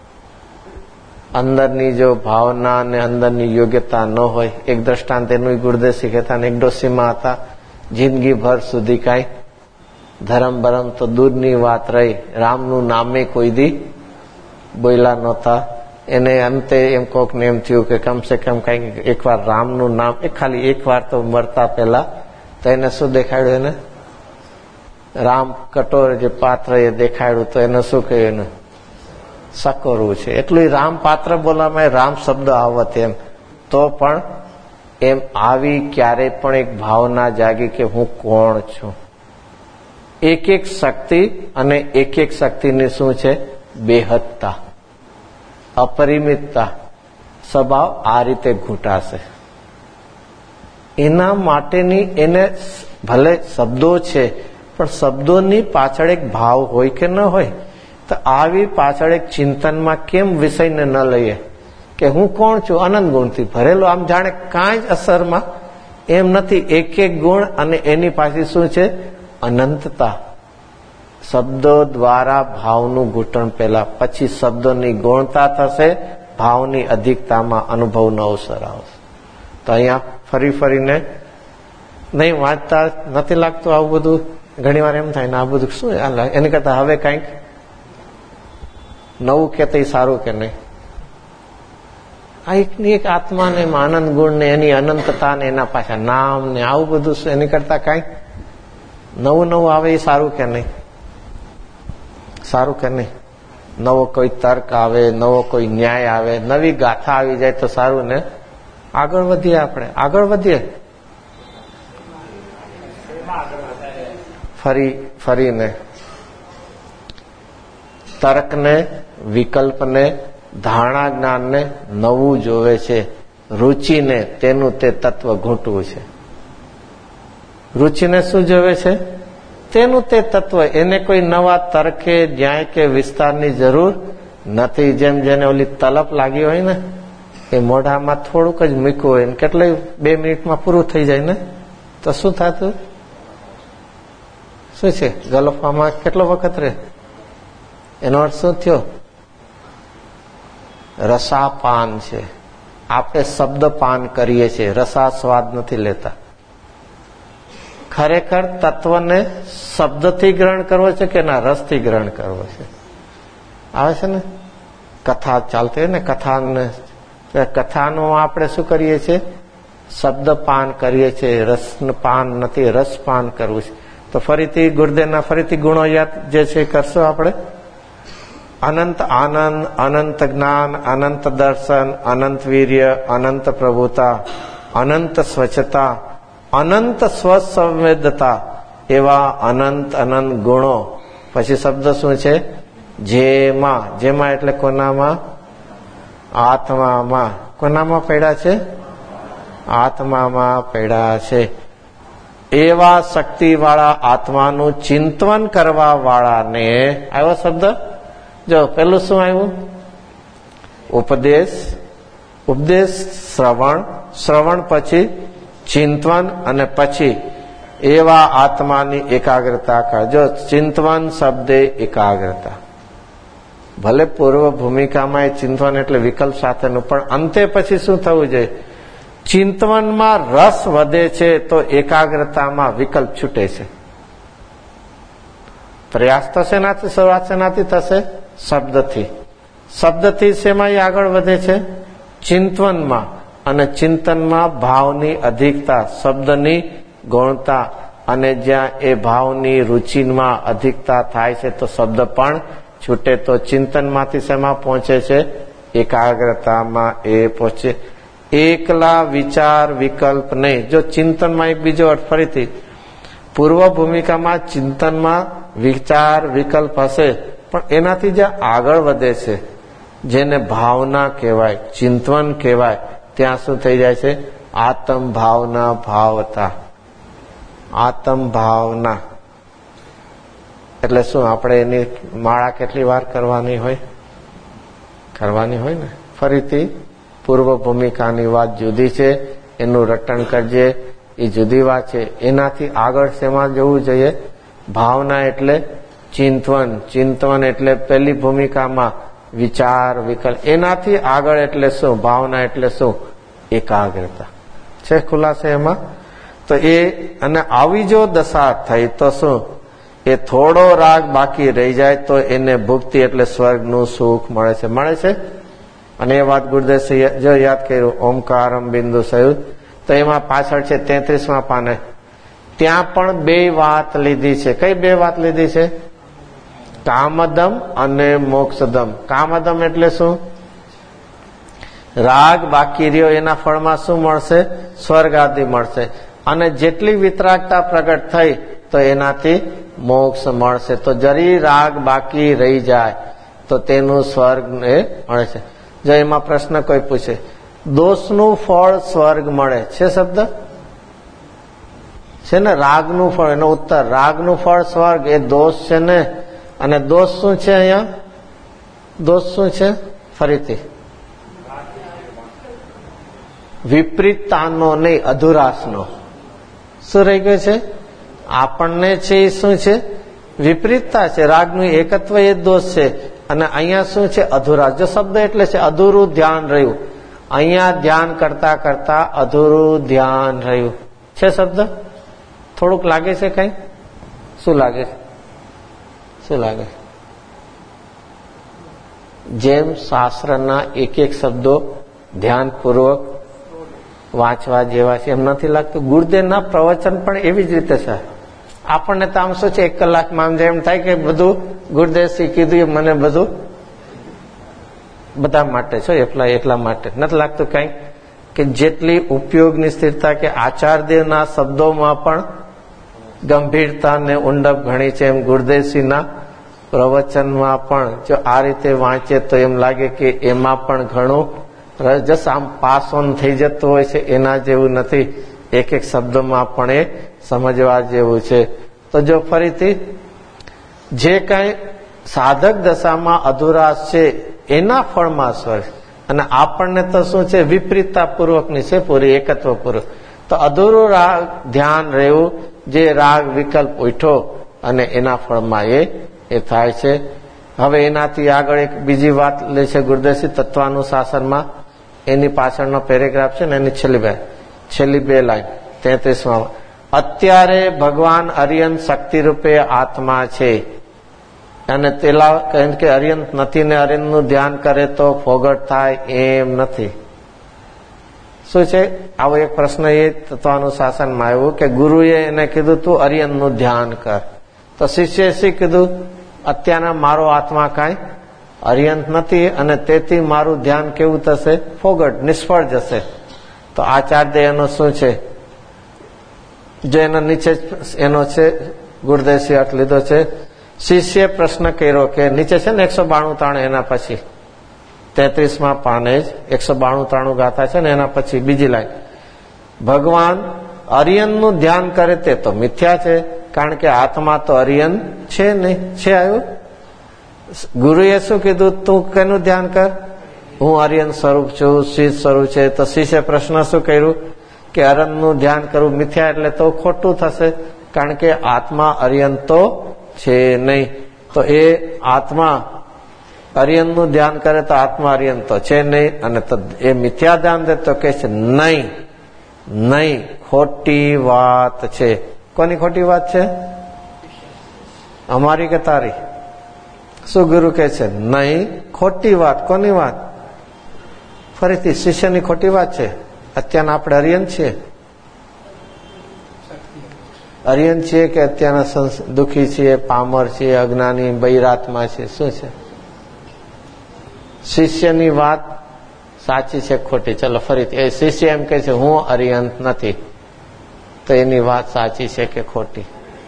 અંદરની જો ભાવના અને અંદરની યોગ્યતા ન હોય. એક દ્રષ્ટાંત એનું ગુરુદેવ શીખેતા, એક ડોસીમાં હતા, જિંદગી ભર સુધી કાંઈ ધર્મ બરમ તો દૂરની વાત રહી, રામનું નામે કોઈ દી બોલ્યા નહોતા. એને અંતે એમ કોકને એમ થયું કે કમસે કમ કઈ એકવાર રામનું નામ, એ ખાલી એક વાર તો મરતા પહેલા તો એને શું દેખાડ્યું? એને રામ કટોર જે પાત્ર એ દેખાડ્યું. તો એને શું કહ્યું? એને સકોરવું છે. એટલું રામ પાત્ર બોલવામાં રામ શબ્દ આવત એમ. તો પણ એમ આવી ક્યારેય પણ એક ભાવના જાગી કે હું કોણ છું. એક એક શક્તિ, અને એક એક શક્તિની શું છે? બેહદતા, અપરિમિતતા. સ્વભાવ આ રીતે ઘૂંટાશે. એના માટેની એને ભલે શબ્દો છે, પણ શબ્દોની પાછળ એક ભાવ હોય કે ન હોય? તો આવી પાછળ એક ચિંતનમાં કેમ વિષયને ન લઈએ કે હું કોણ છું? અનંત ગુણથી ભરેલો, આમ જાણે કાંઈ જ અસરમાં એમ નથી. એક એક ગુણ, અને એની પાછી શું છે? અનંતતા. શબ્દો દ્વારા ભાવનું ઘૂંટણ પહેલા, પછી શબ્દોની ગૌણતા થશે, ભાવની અધિકતામાં અનુભવનો અવસર આવશે. તો અહીંયા ફરી ફરીને નહીં વાંચતા નથી લાગતું આવું બધું? ઘણી વાર એમ થાય ને આ બધું શું? એની કરતા હવે કંઈક નવું કહેતા સારું કે નહીં? આ એકની એક આત્માને આનંદ ગુણ ને એની અનંતતા ને એના પાછા નામ ને આવું બધું શું? એની કરતા કંઈક નવું નવું આવે એ સારું કે નહીં? સારું કે નહીં? નવો કોઈ તર્ક આવે, નવો કોઈ ન્યાય આવે, નવી ગાથા આવી જાય તો સારું ને. આગળ વધીએ, આપણે આગળ વધીએ. ફરી ફરીને તર્કને, વિકલ્પને, ધારણા જ્ઞાનને નવું જોવે છે. રુચિને તેનું તે તત્વ ઘૂંટવું છે. રુચિને શું જોવે છે? તેનું તે તત્વ. એને કોઈ નવા તર્કે, ન્યાય કે વિસ્તારની જરૂર નથી. જેમ જેને ઓલી તલપ લાગી હોય ને, એ મોઢામાં થોડુંક જ મૂક્યું હોય ને કેટલાય બે મિનિટમાં પૂરું થઈ જાય ને, તો શું થતું? શું છે? ગલફામાં કેટલો વખત રહે? એનો અર્થ શું થયો? રસાપાન છે. આપણે શબ્દ પાન કરીએ છીએ, રસાસ્વાદ નથી લેતા. ખરેખર તત્વને શબ્દથી ગ્રહણ કરવો છે કે ના રસથી ગ્રહણ કરવો છે? આવે છે ને કથા ચાલતી હોય ને, કથાને કથાનું આપણે શું કરીએ છીએ? શબ્દ પાન કરીએ છીએ, રસ પાન નથી, રસ પાન કરવું છે. તો ફરીથી ગુરુદેવના ફરીથી ગુણો યાદ જે છે કરશો આપણે. અનંત આનંદ, અનંત જ્ઞાન, અનંત દર્શન, અનંત વીર્ય, અનંત પ્રભુતા, અનંત સ્વચ્છતા, અનંત સ્વસંવેદતા, એવા અનંત અનંત ગુણો. પછી શબ્દ શું છે? જેમાં. જેમાં એટલે કોનામાં? આત્મામાં. કોનામાં પડ્યા છે? આત્મામાં પડ્યા છે. એવા શક્તિવાળા આત્માનું ચિંતન કરવા વાળાને, આવ્યો શબ્દ જો પેલું શું આવ્યું? ઉપદેશ, ઉપદેશ શ્રવણ, શ્રવણ પછી ચિંતન અને પછી એવા આત્માની એકાગ્રતા કર. જો ચિંતન શબ્દે એકાગ્રતા, ભલે પૂર્વ ભૂમિકામાં એ ચિંતન એટલે વિકલ્પ સાથેનું, પણ અંતે પછી શું થવું જોઈએ? ચિંતનમાં રસ વધે છે તો એકાગ્રતામાં વિકલ્પ છૂટે છે. પ્રયાસ તો શેનાથી શરૂઆત શેનાથી થશે? શબ્દથી. શબ્દથી શેમાં આગળ વધે છે? ચિંતનમાં. અને ચિંતનમાં ભાવની અધિકતા, શબ્દની ગૌણતા, અને જ્યાં એ ભાવની રુચિમાં અધિકતા થાય છે તો શબ્દ પણ છૂટે. તો ચિંતનમાંથી શેમાં પહોંચે છે? એકાગ્રતામાં એ પહોંચે. એકલા વિચાર વિકલ્પ નહીં. જો ચિંતનમાં એક બીજો અર્થ ફરીથી, પૂર્વ ભૂમિકામાં ચિંતનમાં વિચાર વિકલ્પ હશે, પણ એનાથી જે આગળ વધે છે, જેને ભાવના કહેવાય, ચિંતન કહેવાય, ત્યાં શું થઈ જાય છે? આત્મ ભાવના ભાવતા. આત્મ ભાવના એટલે શું? આપણે એની માળા કેટલી વાર કરવાની હોય? કરવાની હોય ને. ફરીથી પૂર્વ ભૂમિકાની વાત જુદી છે, એનું રટણ કરજે, એ જુદી વાત છે. એનાથી આગળ શેમાં જવું જોઈએ? ભાવના એટલે ચિંતન, ચિંતન એટલે પેલી ભૂમિકામાં વિચાર વિકલ્પ, એનાથી આગળ એટલે શું? ભાવના એટલે શું? એકાગ્રતા છે. ખુલાસે એમાં તો એ, અને આવી જો દશા થઈ તો શું? એ થોડો રાગ બાકી રહી જાય તો એને ભુક્તિ એટલે સ્વર્ગનું સુખ મળે છે. મળે છે. અને એ વાત ગુરુદેવ જો યાદ કર્યું, ઓમકારમ બિંદુ સયુત, તો એમાં પાછળ છે તેત્રીસમાં પાને, ત્યાં પણ બે વાત લીધી છે. કઈ બે વાત લીધી છે? કામદમ અને મોક્ષદમ. કામદમ એટલે શું? રાગ બાકી રહ્યો એના ફળમાં શું મળશે? સ્વર્ગ આદિ મળશે. અને જેટલી વિતરાગતા પ્રગટ થઈ તો એનાથી મોક્ષ મળશે. તો જરી રાગ બાકી રહી જાય તો તેનું સ્વર્ગ એ મળે છે. જો એમાં પ્રશ્ન કોઈ પૂછે, દોષનું ફળ સ્વર્ગ મળે છે શબ્દ છે ને? રાગનું ફળ, એનો ઉત્તર રાગનું ફળ સ્વર્ગ, એ દોષ છે ને. અને દોષ શું છે અહીંયા? દોષ શું છે? ફરીથી વિપરીતતાનો નહીં, અધુરાશનો. શું રહી ગયું છે? આપણને છે એ શું છે? વિપરીતતા છે. રાગનું એકત્વ એ દોષ છે. અને અહીંયા શું છે? અધુરાશ. જો શબ્દ એટલે છે અધૂરું ધ્યાન રહ્યું. અહીંયા ધ્યાન કરતા કરતા અધૂરું ધ્યાન રહ્યું છે શબ્દ. થોડુંક લાગે છે કઈ? શું લાગે? શું લાગે? જેમ શાસ્ત્રના એક એક શબ્દો ધ્યાનપૂર્વક વાંચવા જેવા છે, એમ નથી લાગતું? ગુરુદેવના પ્રવચન પણ એવી જ રીતે છે. આપણને તો આમ શું છે, એક કલાકમાં એમ થાય કે બધું ગુરુદેવ શીખી દીધું, મને બધું બધા માટે છો, એટલા એટલા માટે નથી લાગતું કઈ? કે જેટલી ઉપયોગની સ્થિરતા કે આચાર્યદેવના શબ્દોમાં પણ ગંભીરતા ને ઊંડપ ઘણી છે, એમ ગુરુદેવસિંહના પ્રવચનમાં પણ જો આ રીતે વાંચે તો એમ લાગે કે એમાં પણ ઘણું રસ આમ પાસ ઓન થઈ જતું હોય છે. એના જેવું નથી. એક એક શબ્દમાં પણ એ સમજવા જેવું છે. તો જો ફરીથી જે કઈ સાધક દશામાં અધુરાશ છે એના ફળમાં સ્વર્ગ, અને આપણને તો શું છે? વિપરીતતા પૂર્વકની છે પૂરી, એકત્વ પૂર્વક. તો અધૂરું રાગ ધ્યાન રહેવું, જે રાગ વિકલ્પ ઉઠો અને એના ફળમાં એ એ થાય છે. હવે એનાથી આગળ એક બીજી વાત લે છે ગુરુદેવસિંહ તત્વાનુશાસનમાં. એની પાછળનો પેરેગ્રાફ છે ને, એની છેલ્લી બે છેલ્લી બે લાઈન તેત્રીસમાં, અત્યારે ભગવાન અરિયંત શક્તિ રૂપે આત્મા છે, અને તેલા કહે કે અરિયંત નથી ને અરિયંત નું ધ્યાન કરે તો ફોગટ થાય, એમ નથી. શું છે? આવો એક પ્રશ્ન એ તત્વાનુશાસનમાં આવ્યું કે ગુરુએ એને કીધું તું અરિયંત નું ધ્યાન કર, તો શિષ્યએ શી કીધું? અત્યારના મારો આત્મા કાંઈ અરિયંત નથી, અને તેથી મારું ધ્યાન કેવું થશે? ફોગટ, નિષ્ફળ જશે. તો આચાર્ય એનો શું છે? જો એનો નીચે એનો છે ગુરુદેવસિંહ અર્થ લીધો છે. શિષ્ય પ્રશ્ન કર્યો કે નીચે છે ને એકસો બાણું ત્રાણું, એના પછી તેત્રીસમાં પાને જ એકસો બાણું ત્રાણું ગાથા છે ને, એના પછી બીજી લાઈન, ભગવાન અરિયનનું ધ્યાન કરે તે તો મિથ્યા છે, કારણ કે આત્મા તો અરિયન છે નહીં. છે આવ્યું? ગુરુએ શું કીધું? તું કેનું ધ્યાન કર? હું અરિયન સ્વરૂપ છું, શિષ સ્વરૂપ છે. તો શિષે પ્રશ્ન શું કર્યું કે અરનનું ધ્યાન કરવું મિથ્યા, એટલે તો ખોટું થશે, કારણ કે આત્મા અરિયન તો છે નહીં. તો એ આત્મા અરિયનનું ધ્યાન કરે તો આત્મા અરિયન તો છે નહીં, અને એ મિથ્યા ધ્યાન દે તો કે છે નહીં નહીં, ખોટી વાત છે. કોની ખોટી વાત છે? અમારી કે તારી? શું ગુરુ કે છે? નહીં, ખોટી વાત. કોની વાત? ફરીથી શિષ્યની ખોટી વાત છે. અત્યારના આપણે અરિયન છીએ? અરિયન છીએ કે અત્યારના દુઃખી છીએ, પામર છીએ, અજ્ઞાની, બૈરાત્મા છીએ? શું છે? શિષ્યની વાત સાચી છે ખોટી? ચલો ફરીથી, એ શિષ્ય એમ કહે છે હું અરિયંત નથી, તો એની વાત સાચી છે કે ખોટી?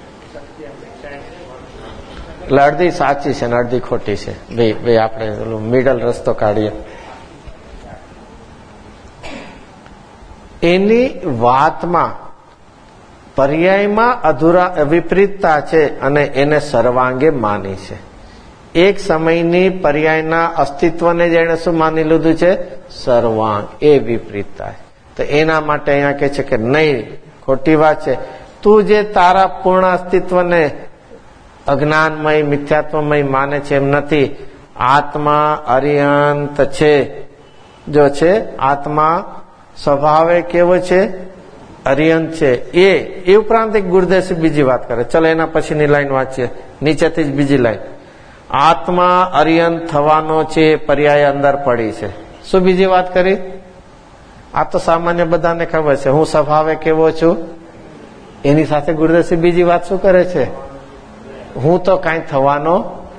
એટલે અડધી સાચી છે ને અડધી ખોટી છે. બે બે આપણે મિડલ રસ્તો કાઢીએ. એની વાતમાં પર્યાયમાં અધૂરા વિપરીતતા છે અને એને સર્વાંગે માની છે. એક સમયની પર્યાયના અસ્તિત્વને જ એને શું માની લીધું છે? સર્વાંગ. એ વિપરીતતા. તો એના માટે અહીંયા કહે છે કે નહીં, ખોટી વાત છે. તું જે તારા પૂર્ણ અસ્તિત્વને અજ્ઞાનમય, મિથ્યાત્વમય માને છે એમ નથી. આત્મા અરિયંત છે. જો છે આત્મા સ્વભાવે કેવો છે? અરિયંત છે. એ એ ઉપરાંત એક ગુરુદેવ બીજી વાત કરે. ચલો એના પછીની લાઈન વાંચીએ, નીચેથી જ બીજી લાઈન. આત્મા અરિયંત થવાનો છે, પર્યાય અંદર પડી છે. શું બીજી વાત કરી? આ તો સામાન્ય બધાને ખબર છે, હું સ્વભાવે કેવો છું. એની સાથે ગુરુદેવ બીજી વાત શું કરે છે? હું તો કઈ થવાનો,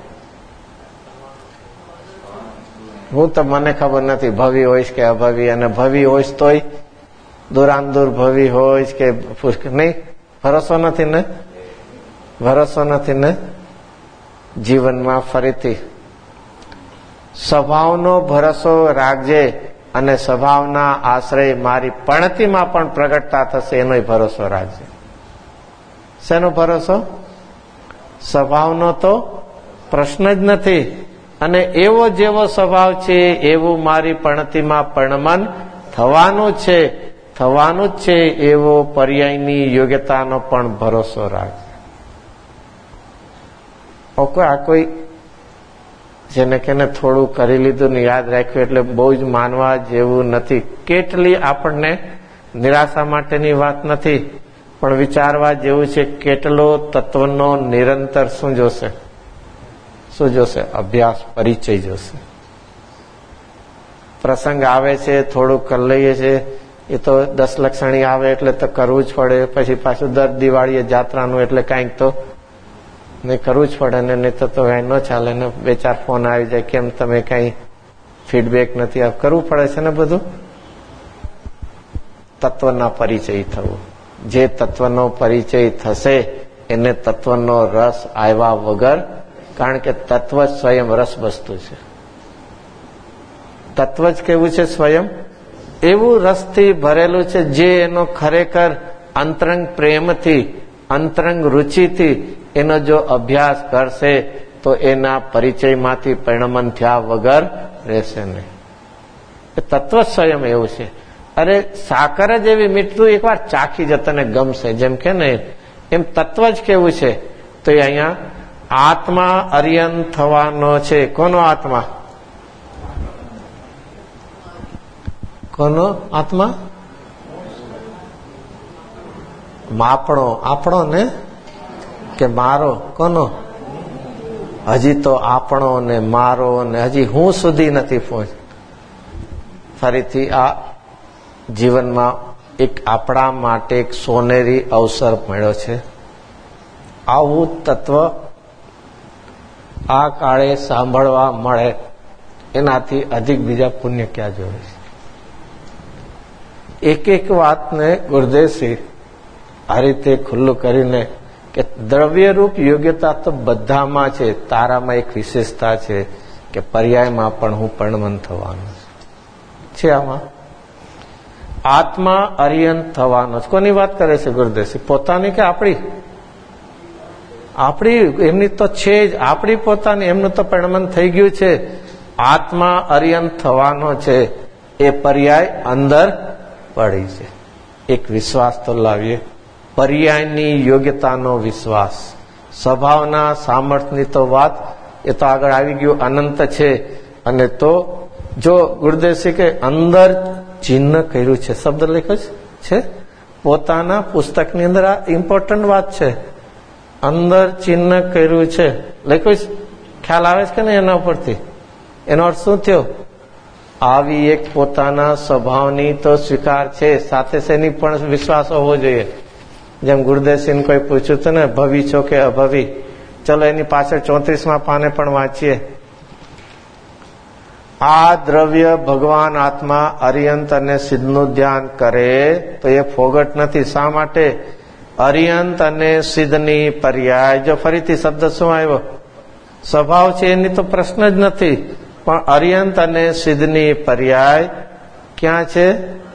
હું તો મને ખબર નથી ભવિ હોઈશ કે અભવિ, અને ભવિ હોઈશ તોય દુરાંદુર ભવિ હોઈશ કે નહીં, ભરોસો નથી ને? ભરોસો નથી ને? જીવનમાં ફરીથી સ્વભાવનો ભરોસો રાખજે, અને સ્વભાવના આશ્રય મારી પણતીમાં પણ પ્રગટતા થશે એનો ભરોસો રાખજે. શેનો ભરોસો? સ્વભાવનો તો પ્રશ્ન જ નથી, અને એવો જેવો સ્વભાવ છે એવું મારી પણતીમાં પરિણમન થવાનું છે. થવાનું જ છે એવો પર્યાયની યોગ્યતાનો પણ ભરોસો રાખજે. આ કોઈ જેને કે થોડું કરી લીધું ને યાદ રાખ્યું એટલે બહુ જ માનવા જેવું નથી. કેટલી આપણને નિરાશા માટેની વાત નથી, પણ વિચારવા જેવું છે. કેટલો તત્વનો નિરંતર શું જોશે? શું જોશે? અભ્યાસ, પરિચય જોશે. પ્રસંગ આવે છે, થોડું કરી લઈએ છે, એ તો દસ લક્ષણી આવે એટલે તો કરવું જ પડે. પછી પાછું દર દિવાળીએ જાત્રાનું એટલે કાંઈક તો નહીં કરવું જ પડે ને, નહીં તો કઈ ન ચાલે ને. બે ચાર ફોન આવી જાય, કેમ તમે કઈ ફીડબેક નથી આપ, કરવું પડે છે ને બધું. તત્વના પરિચય થવું. જે તત્વનો પરિચય થશે એને તત્વનો રસ આવ્યા વગર, કારણ કે તત્વ જ સ્વયં રસ વસ્તુ છે. તત્વ જ કેવું છે? સ્વયં એવું રસથી ભરેલું છે, જે એનો ખરેખર અંતરંગ પ્રેમથી, અંતરંગ રુચિથી એનો જો અભ્યાસ કરશે તો એના પરિચયમાંથી પરિણમન થયા વગર રહેશે નહીં. તત્વ સ્વયં એવું છે. અરે સાકર જ એવી મીઠું એકવાર ચાખી જતા ને ગમશે, જેમ કે ને એમ તત્વ જ કેવું છે. તો એ અહીંયા આત્મા અરિયન થવાનો છે. કોનો આત્મા? કોનો આત્મા? આપણો. આપણો ને કે મારો? કોનો? હજી તો આપણો ને મારો ને હજી હું સુધી નથી પહોંચ. ફરીથી આ જીવનમાં એક આપણા માટે એક સોનેરી અવસર મળ્યો છે. આવું તત્વ આ કાળે સાંભળવા મળે એનાથી અધિક બીજા પુણ્ય ક્યાં જોવે છે? એક એક વાતને ગુરુદેવશ્રી આ રીતે ખુલ્લું કરીને કે દ્રવ્યરૂપ યોગ્યતા તો બધામાં છે, તારામાં એક વિશેષતા છે કે પર્યાયમાં પણ હું પરિણમન થવાનું છે. આમાં આત્મા અરિયંત થવાનો. કોની વાત કરે છે ગુરુદેવજી? પોતાની કે આપણી? આપણી. એમની તો છે જ, આપણી પોતાની. એમનું તો પરિણમન થઈ ગયું છે. આત્મા અરિયંત થવાનો છે એ પર્યાય અંદર પડી છે. એક વિશ્વાસ તો લાવીએ, પર્યાયની યોગ્યતાનો વિશ્વાસ. સ્વભાવના સામર્થ્યની તો વાત એ તો આગળ આવી ગયું, અનંત છે. અને તો જો ગુરુદેવજી કે અંદર ચિહ્ન કર્યું છે, શબ્દ લખ્યો છે પોતાના પુસ્તકની અંદર. આ ઇમ્પોર્ટન્ટ વાત છે. અંદર ચિહ્ન કર્યું છે લખ્યું છે. ખ્યાલ આવે છે કે નહીં એના ઉપરથી? એનો અર્થ શું થયો? આવી એક પોતાના સ્વભાવની તો સ્વીકાર છે, સાથે શેની પણ વિશ્વાસ હોવો જોઈએ. જેમ ગુરુદેવસિંહ કોઈ પૂછ્યું હતું ને, ભવી છો કે અભવી? ચલો એની પાછળ ચોત્રીસમાં પાને પણ વાંચીએ. આ દ્રવ્ય ભગવાન આત્મા અરિયંત અને સિદ્ધનું ધ્યાન કરે તો એ ફોગટ નથી. શા માટે? અરિયંત અને સિદ્ધની પર્યાય. જો ફરીથી શબ્દ શું આવ્યો? સ્વભાવ છે એની તો પ્રશ્ન જ નથી, પણ અરિયંત અને સિદ્ધની પર્યાય ક્યાં છે?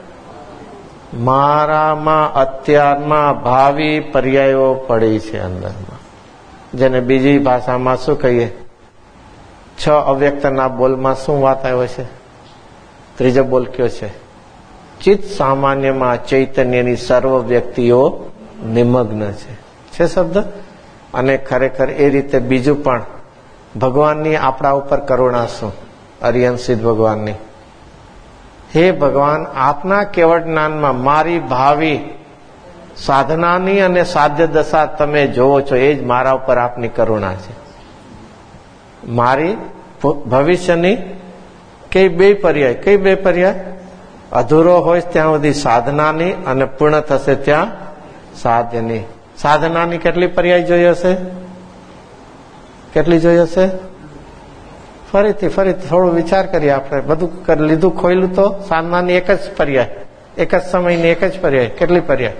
મારામાં, અત્યારમાં ભાવિ પર્યાયો પડી છે અંદરમાં. જેને બીજી ભાષામાં શું કહીએ? છ અવ્યક્તના બોલમાં શું વાત આવ્યો છે? ત્રીજો બોલ કયો છે? ચિત્ત સામાન્યમાં ચૈતન્યની સર્વ વ્યક્તિઓ નિમગ્ન છે. છે શબ્દ. અને ખરેખર એ રીતે બીજું પણ, ભગવાનની આપણા ઉપર કરુણા શું? અરિયંત સિદ્ધ ભગવાનની. હે ભગવાન, આપના કેવળ જ્ઞાનમાં મારી ભાવિ સાધનાની અને સાધ્ય દશા તમે જોવો છો, એ જ મારા ઉપર આપની કરુણા છે. મારી ભવિષ્યની કઈ બે પર્યાય? કઈ બે પર્યાય? અધૂરો હોય ત્યાં સુધી સાધનાની, અને પૂર્ણ થશે ત્યાં સાધ્યની. સાધનાની કેટલી પર્યાય જોઈ હશે? કેટલી જોઈ હશે? ફરીથી ફરીથી થોડું વિચાર કરીએ. આપણે બધું લીધું ખોયલું તો સાધનાની એક જ પર્યાય, એક જ સમયની એક જ પર્યાય. કેટલી પર્યાય?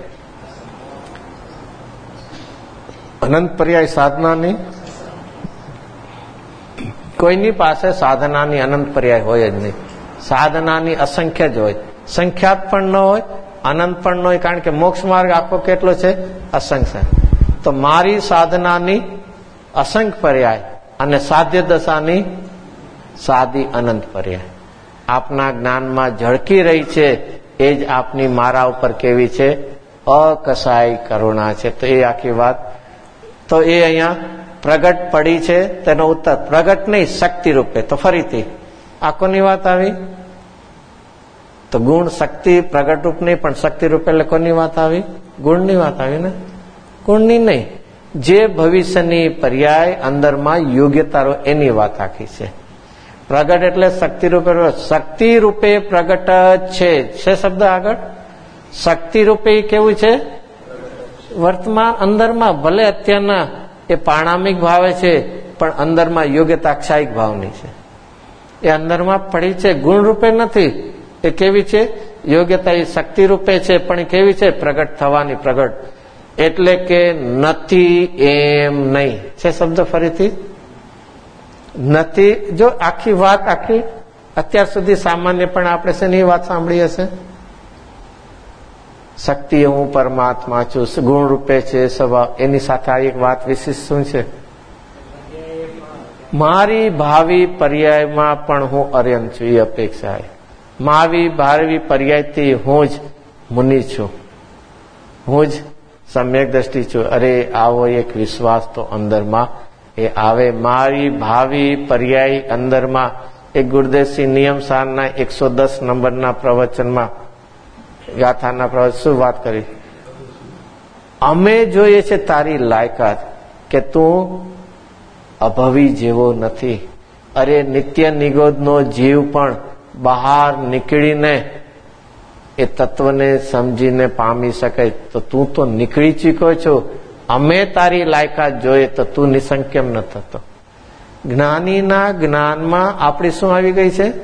અનંત પર્યાય સાધનાની. કોઈની પાસે સાધનાની અનંત પર્યાય હોય જ નહીં. સાધનાની અસંખ્ય જ હોય. સંખ્યાત પણ ન હોય, અનંત પણ ન હોય, કારણ કે મોક્ષ માર્ગ આખો કેટલો છે? અસંખ્ય. તો મારી સાધનાની અસંખ્ય પર્યાય અને સાધ્ય દશાની સાદી અનંત પર્યાય આપના જ્ઞાનમાં ઝળકી રહી છે. એ જ આપની મારા ઉપર કેવી છે? અકસાઈ કરુણા છે. તો એ આખી વાત તો એ અહીંયા પ્રગટ પડી છે. તેનો ઉત્તર પ્રગટ નહીં, શક્તિ રૂપે. તો ફરીથી આ કોની વાત આવી? તો ગુણ શક્તિ પ્રગટ રૂપ નહીં, પણ શક્તિ રૂપે એટલે કોની વાત આવી? ગુણની વાત આવી ને, ગુણની નહીં. જે ભવિષ્યની પર્યાય અંદરમાં યોગ્યતા એની વાત આખી છે. પ્રગટ એટલે શક્તિ રૂપે. શક્તિ રૂપે પ્રગટ છે. છે શબ્દ આગળ. શક્તિ રૂપે કેવું છે? વર્તમાન અંદરમાં. ભલે અત્યારના એ પાણામિક ભાવે છે, પણ અંદરમાં યોગ્યતા ક્ષાયિક ભાવની છે. એ અંદરમાં પડી છે, ગુણ રૂપે નથી. એ કેવી છે? યોગ્યતા એ શક્તિ રૂપે છે, પણ એ કેવી છે? પ્રગટ થવાની. પ્રગટ એટલે કે નથી એમ નહીં. છે શબ્દ ફરીથી? નથી. જો આખી વાત આખી અત્યાર સુધી સામાન્ય પણ આપણે શેની વાત સાંભળી હશે? શક્તિ હું પરમાત્મા છું, ગુણ રૂપે છે સ્વભાવ. એની સાથે આ એક વાત વિશેષ શું છે? મારી ભાવિ પર્યાયમાં પણ હું અર્યંત છું. એ અપેક્ષા. મારી ભાવિ પર્યાયથી હું જ મુનિ છું, હું જ સમ્યક દ્રષ્ટિ છું. અરે આવો એક વિશ્વાસ તો અંદરમાં એ આવે. મારી ભાવિ પર્યાય અંદરમાં. એક ગુરુદેવસિંહ નિયમ સારના એકસો દસ નંબરના પ્રવચનમાં, ગાથાના પ્રવચન શું વાત કરી? અમે જોઈએ છે તારી લાયકાત કે તું અભવી જેવો નથી. અરે નિત્ય નિગોદનો જીવ પણ બહાર નીકળીને એ તત્વને સમજીને પામી શકે. તો તું તો નીકળી ચૂક્યો છો. અમે તારી લાયકાત જોઈએ તો તું નિસંક કેમ ન થતો? જ્ઞાનીના જ્ઞાનમાં આપણી શું આવી ગઈ છે?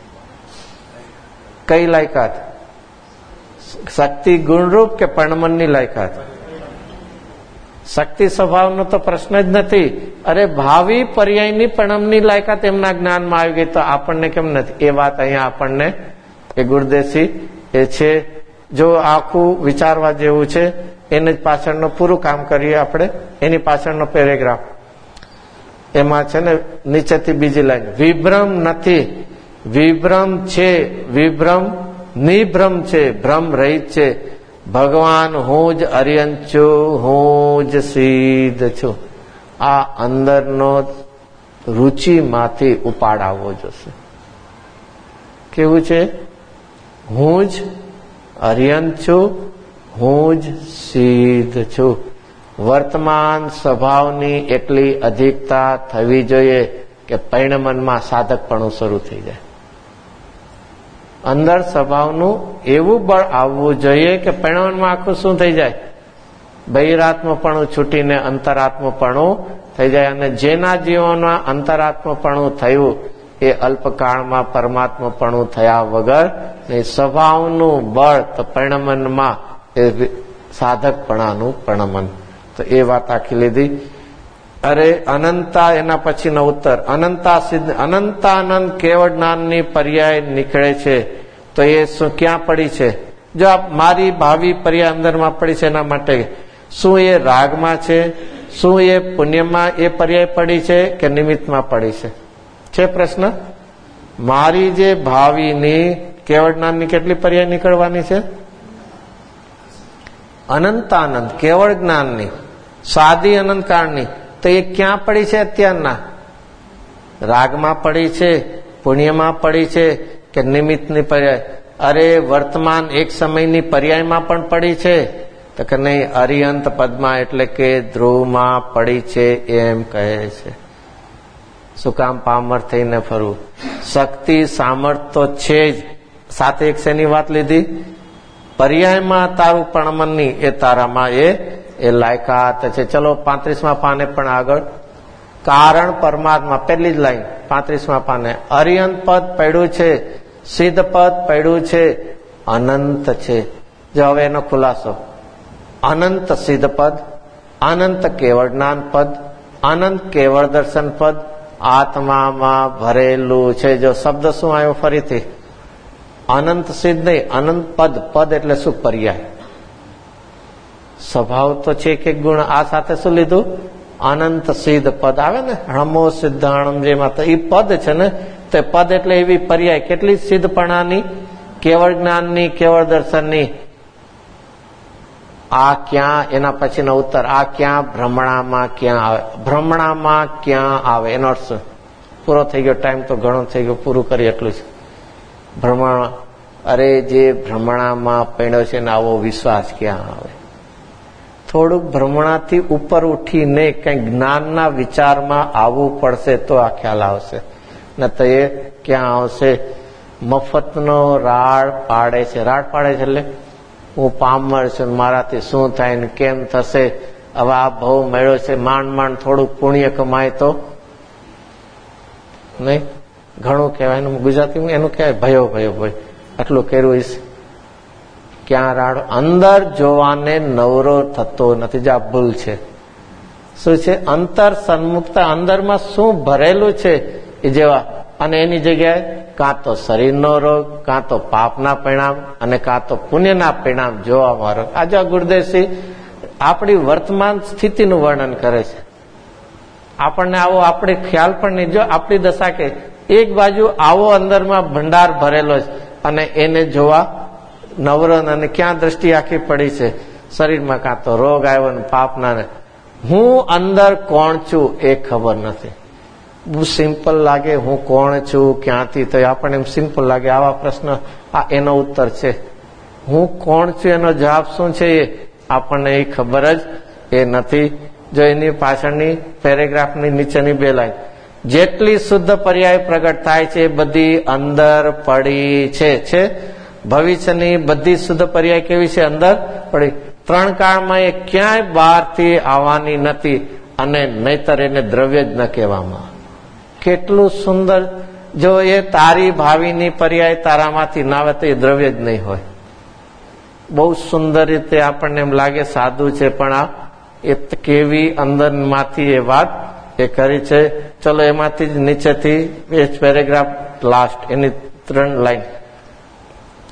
કઈ લાયકાત? શક્તિ ગુણરૂપ કે પરણમનની લાયકાત? શક્તિ સ્વભાવનો તો પ્રશ્ન જ નથી. અરે ભાવિ પર્યાયની પરણમની લાયકાત એમના જ્ઞાનમાં આવી ગઈ, તો આપણને કેમ નથી? એ વાત અહીંયા આપણને એ ગુરુદેવસિંહ એ છે જો આખું વિચારવા જેવું છે, એને જ પાછળનું પૂરું કામ કરીએ આપણે. એની પાછળનો પેરેગ્રાફ એમાં છે ને નીચેથી બીજી લાઈન, વિભ્રમ નથી, વિભ્રમ છે, વિભ્રમ નિભ્રમ છે, ભ્રમ રહિત છે. ભગવાન હું જ અરિયંત છું, હું જ સિદ્ધ છું. આ અંદરનો રુચિમાંથી ઉપાડાવવો જોશે. કેવું છે? હું જ અરિયંત છું, હું જ સિદ્ધ છું. વર્તમાન સ્વભાવની એટલી અધિકતા થવી જોઈએ કે પરિણમનમાં સાધકપણું શરૂ થઈ જાય. અંદર સ્વભાવનું એવું બળ આવવું જોઈએ કે પરિણમનમાં આખું શું થઈ જાય? બહિરાત્મપણું છૂટીને અંતરાત્મપણું થઈ જાય. અને જેના જીવનમાં અંતરાત્મપણું થયું એ અલ્પકાળમાં પરમાત્મપણું થયા વગર એ સ્વભાવનું બળ તો પરિણમનમાં એ સાધકપણાનું પરિણમન. તો એ વાત આખી લીધી. અરે અનંતા, એના પછીનો ઉત્તર, અનંતા સિદ્ધ, અનંતાનંદ કેવળ જ્ઞાનની પર્યાય નીકળે છે. તો એ શું ક્યાં પડી છે? જો આપ મારી ભાવિ પર્યાય અંદરમાં પડી છે, એના માટે શું એ રાગમાં છે, શું એ પુણ્યમાં એ પર્યાય પડી છે કે નિમિત્તમાં પડી છે? છે પ્રશ્ન. મારી જે ભાવિની કેવળ જ્ઞાનની કેટલી પર્યાય નીકળવાની છે? અનંતાનંદ કેવળ જ્ઞાનની, સાદી અનંતકાળની. તો એ ક્યાં પડી છે અત્યારના? રાગમાં પડી છે, પુણ્યમાં પડી છે કે નિમિત્તની પર્યાય? અરે વર્તમાન એક સમયની પર્યાયમાં પણ પડી છે. તો કે નહીં, અરિહંત પદમાં એટલે કે ધ્રુવમાં પડી છે એમ કહે છે. શું કામ પામર થઈને ફરવું? શક્તિ સામર્થ્ય તો છે જ, સાથે એક શેની વાત લીધી? પર્યાયમાં તારું પ્રણમનની એ તારામાં એ એ લાયકાત છે. ચલો પાંત્રીસમાં પાને પણ આગળ, કારણ પરમાત્મા, પહેલી જ લાઈન પાંત્રીસમાં પાને, અરિહંત પદ પડ્યું છે, સિદ્ધ પદ પડ્યું છે, અનંત છે. જો હવે એનો ખુલાસો, અનંત સિદ્ધ પદ, અનંત કેવળ જ્ઞાન પદ, અનંત કેવળ દર્શન પદ આત્મામાં ભરેલું છે. જો શબ્દ શું આવ્યો ફરીથી? અનંત સિદ્ધ નહીં, અનંત પદ. પદ એટલે શું? પર્યાય. સ્વભાવ તો છે કે ગુણ. આ સાથે શું લીધું? અનંત સિદ્ધ પદ આવે ને, હણમો સિદ્ધાણમ જેમાં, તો એ પદ છે ને. તો પદ એટલે એવી પર્યાય કેટલી? સિદ્ધપણાની, કેવળ જ્ઞાનની, કેવળ દર્શનની. આ ક્યાં? એના પછીનો ઉત્તર, આ ક્યાં? ભ્રમણામાં ક્યાં આવે? ભ્રમણામાં ક્યાં આવે એનો અર્થ શું? પૂરો થઈ ગયો ટાઈમ, તો ઘણો થઈ ગયો, પૂરું કરી એટલું છે. ભ્રમણ, અરે જે ભ્રમણામાં પડ્યો છે ને આવો વિશ્વાસ ક્યાં આવે? થોડુંક ભ્રમણાથી ઉપર ઉઠીને કંઈક જ્ઞાનના વિચારમાં આવવું પડશે તો આ ખ્યાલ આવશે. ન તો એ ક્યાં આવશે? મફતનો રાડ પાડે છે. રાડ પાડે છે એટલે હું પામર છું, મારાથી શું થાય ને કેમ થશે? હવે આ ભાવ મળ્યો છે, માંડ માંડ થોડુંક પુણ્ય કમાય તો નહીં, ઘણું કહેવાય. એનું ગુજરાતીમાં એનું કહેવાય ભયો ભયો ભય. આટલું કર્યું છે, ક્યાં રાડો? અંદર જોવાને નવરો થતો નથી. જ આ ભૂલ છે. શું છે? અંતર સન્મુખતા, અંદરમાં શું ભરેલું છે એ જેવા. અને એની જગ્યાએ કાં તો શરીરનો રોગ, કાં તો પાપના પરિણામ, અને કાં તો પુણ્યના પરિણામ જોવા મારો. આજે ગુરુદેવસિંહ આપણી વર્તમાન સ્થિતિનું વર્ણન કરે છે. આપણને આવો આપણે ખ્યાલ પણ નહીં. જો આપણી દશા કે એક બાજુ આવો અંદરમાં ભંડાર ભરેલો છે અને એને જોવા નવરન, અને ક્યાં દ્રષ્ટિ આખી પડી છે શરીરમાં, કાં તો રોગ આવ્યો ને પાપના ને. હું અંદર કોણ છું એ ખબર નથી. બહુ સિમ્પલ લાગે, હું કોણ છું, ક્યાંથી, તો આપણને એમ સિમ્પલ લાગે. આવા પ્રશ્ન આ એનો ઉત્તર છે. હું કોણ છું એનો જવાબ શું છે એ આપણને એ ખબર જ એ નથી. જો એની પાછળની પેરેગ્રાફની નીચેની બે લાઈન, જેટલી શુદ્ધ પર્યાય પ્રગટ થાય છે એ બધી અંદર પડી છે. છે ભવિષ્યની બધી શુદ્ધ પર્યાય કેવી છે? અંદર પડી. ત્રણ કાળમાં એ ક્યાંય બહારથી આવવાની નથી, અને નહીતર એને દ્રવ્ય જ ન કહેવામાં. કેટલું સુંદર! જો એ તારી ભાવિની પર્યાય તારામાંથી ના આવે તો એ દ્રવ્ય જ નહીં હોય. બહુ સુંદર રીતે આપણને એમ લાગે સાદું છે, પણ આ એ કેવી અંદરમાંથી એ વાત એ કરી છે. ચલો એમાંથી જ નીચેથી એ પેરેગ્રાફ લાસ્ટ, એની ત્રણ લાઈન.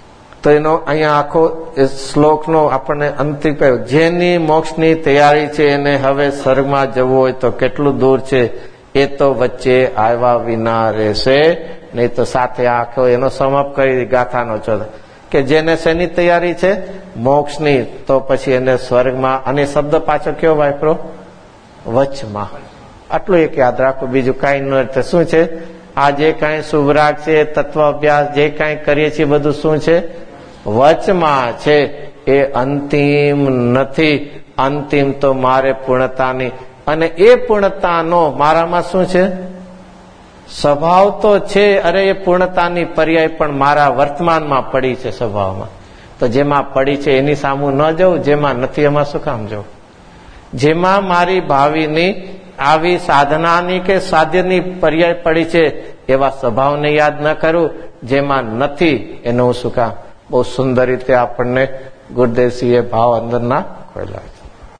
તો એનો અહીંયા આખો શ્લોકનો આપણને અંતિમ કહ્યું, જેની મોક્ષની તૈયારી છે એને હવે સ્વર્ગમાં જવું હોય તો કેટલું દૂર છે, એ તો વચ્ચે આવ્યા વિના રહેશે નહીં. તો સાથે આખો એનો સમાપ કરી ગાથાનો છો કે જેને શેની તૈયારી છે, મોક્ષની, તો પછી એને સ્વર્ગમાં, અને શબ્દ પાછો કયો વાપરો, વચમાં. આટલું એક યાદ રાખો, બીજું કઈ ન. શું છે આ જે કઈ શુભરાગ છે, તત્વ અભ્યાસ જે કઈ કરીએ છીએ બધું શું છે, વચમાં છે. એ અંતિમ નથી. અંતિમ તો મારે પૂર્ણતાની, અને એ પૂર્ણતાનો મારામાં શું છે, સ્વભાવ તો છે. અરે એ પૂર્ણતાની પર્યાય પણ મારા વર્તમાનમાં પડી છે સ્વભાવમાં. તો જેમાં પડી છે એની સામું ન જવું, જેમાં નથી એમાં શું કામ જવું. જેમાં મારી ભાવિની આવી સાધનાની કે સાધ્યની પર્યાય પડી છે એવા સ્વભાવને યાદ ન કરું, જેમાં નથી એનું શું કામ. બહુ સુંદર રીતે આપણને ગુરુદેવસિંહે ભાવ અંદરના ખોલ્યા.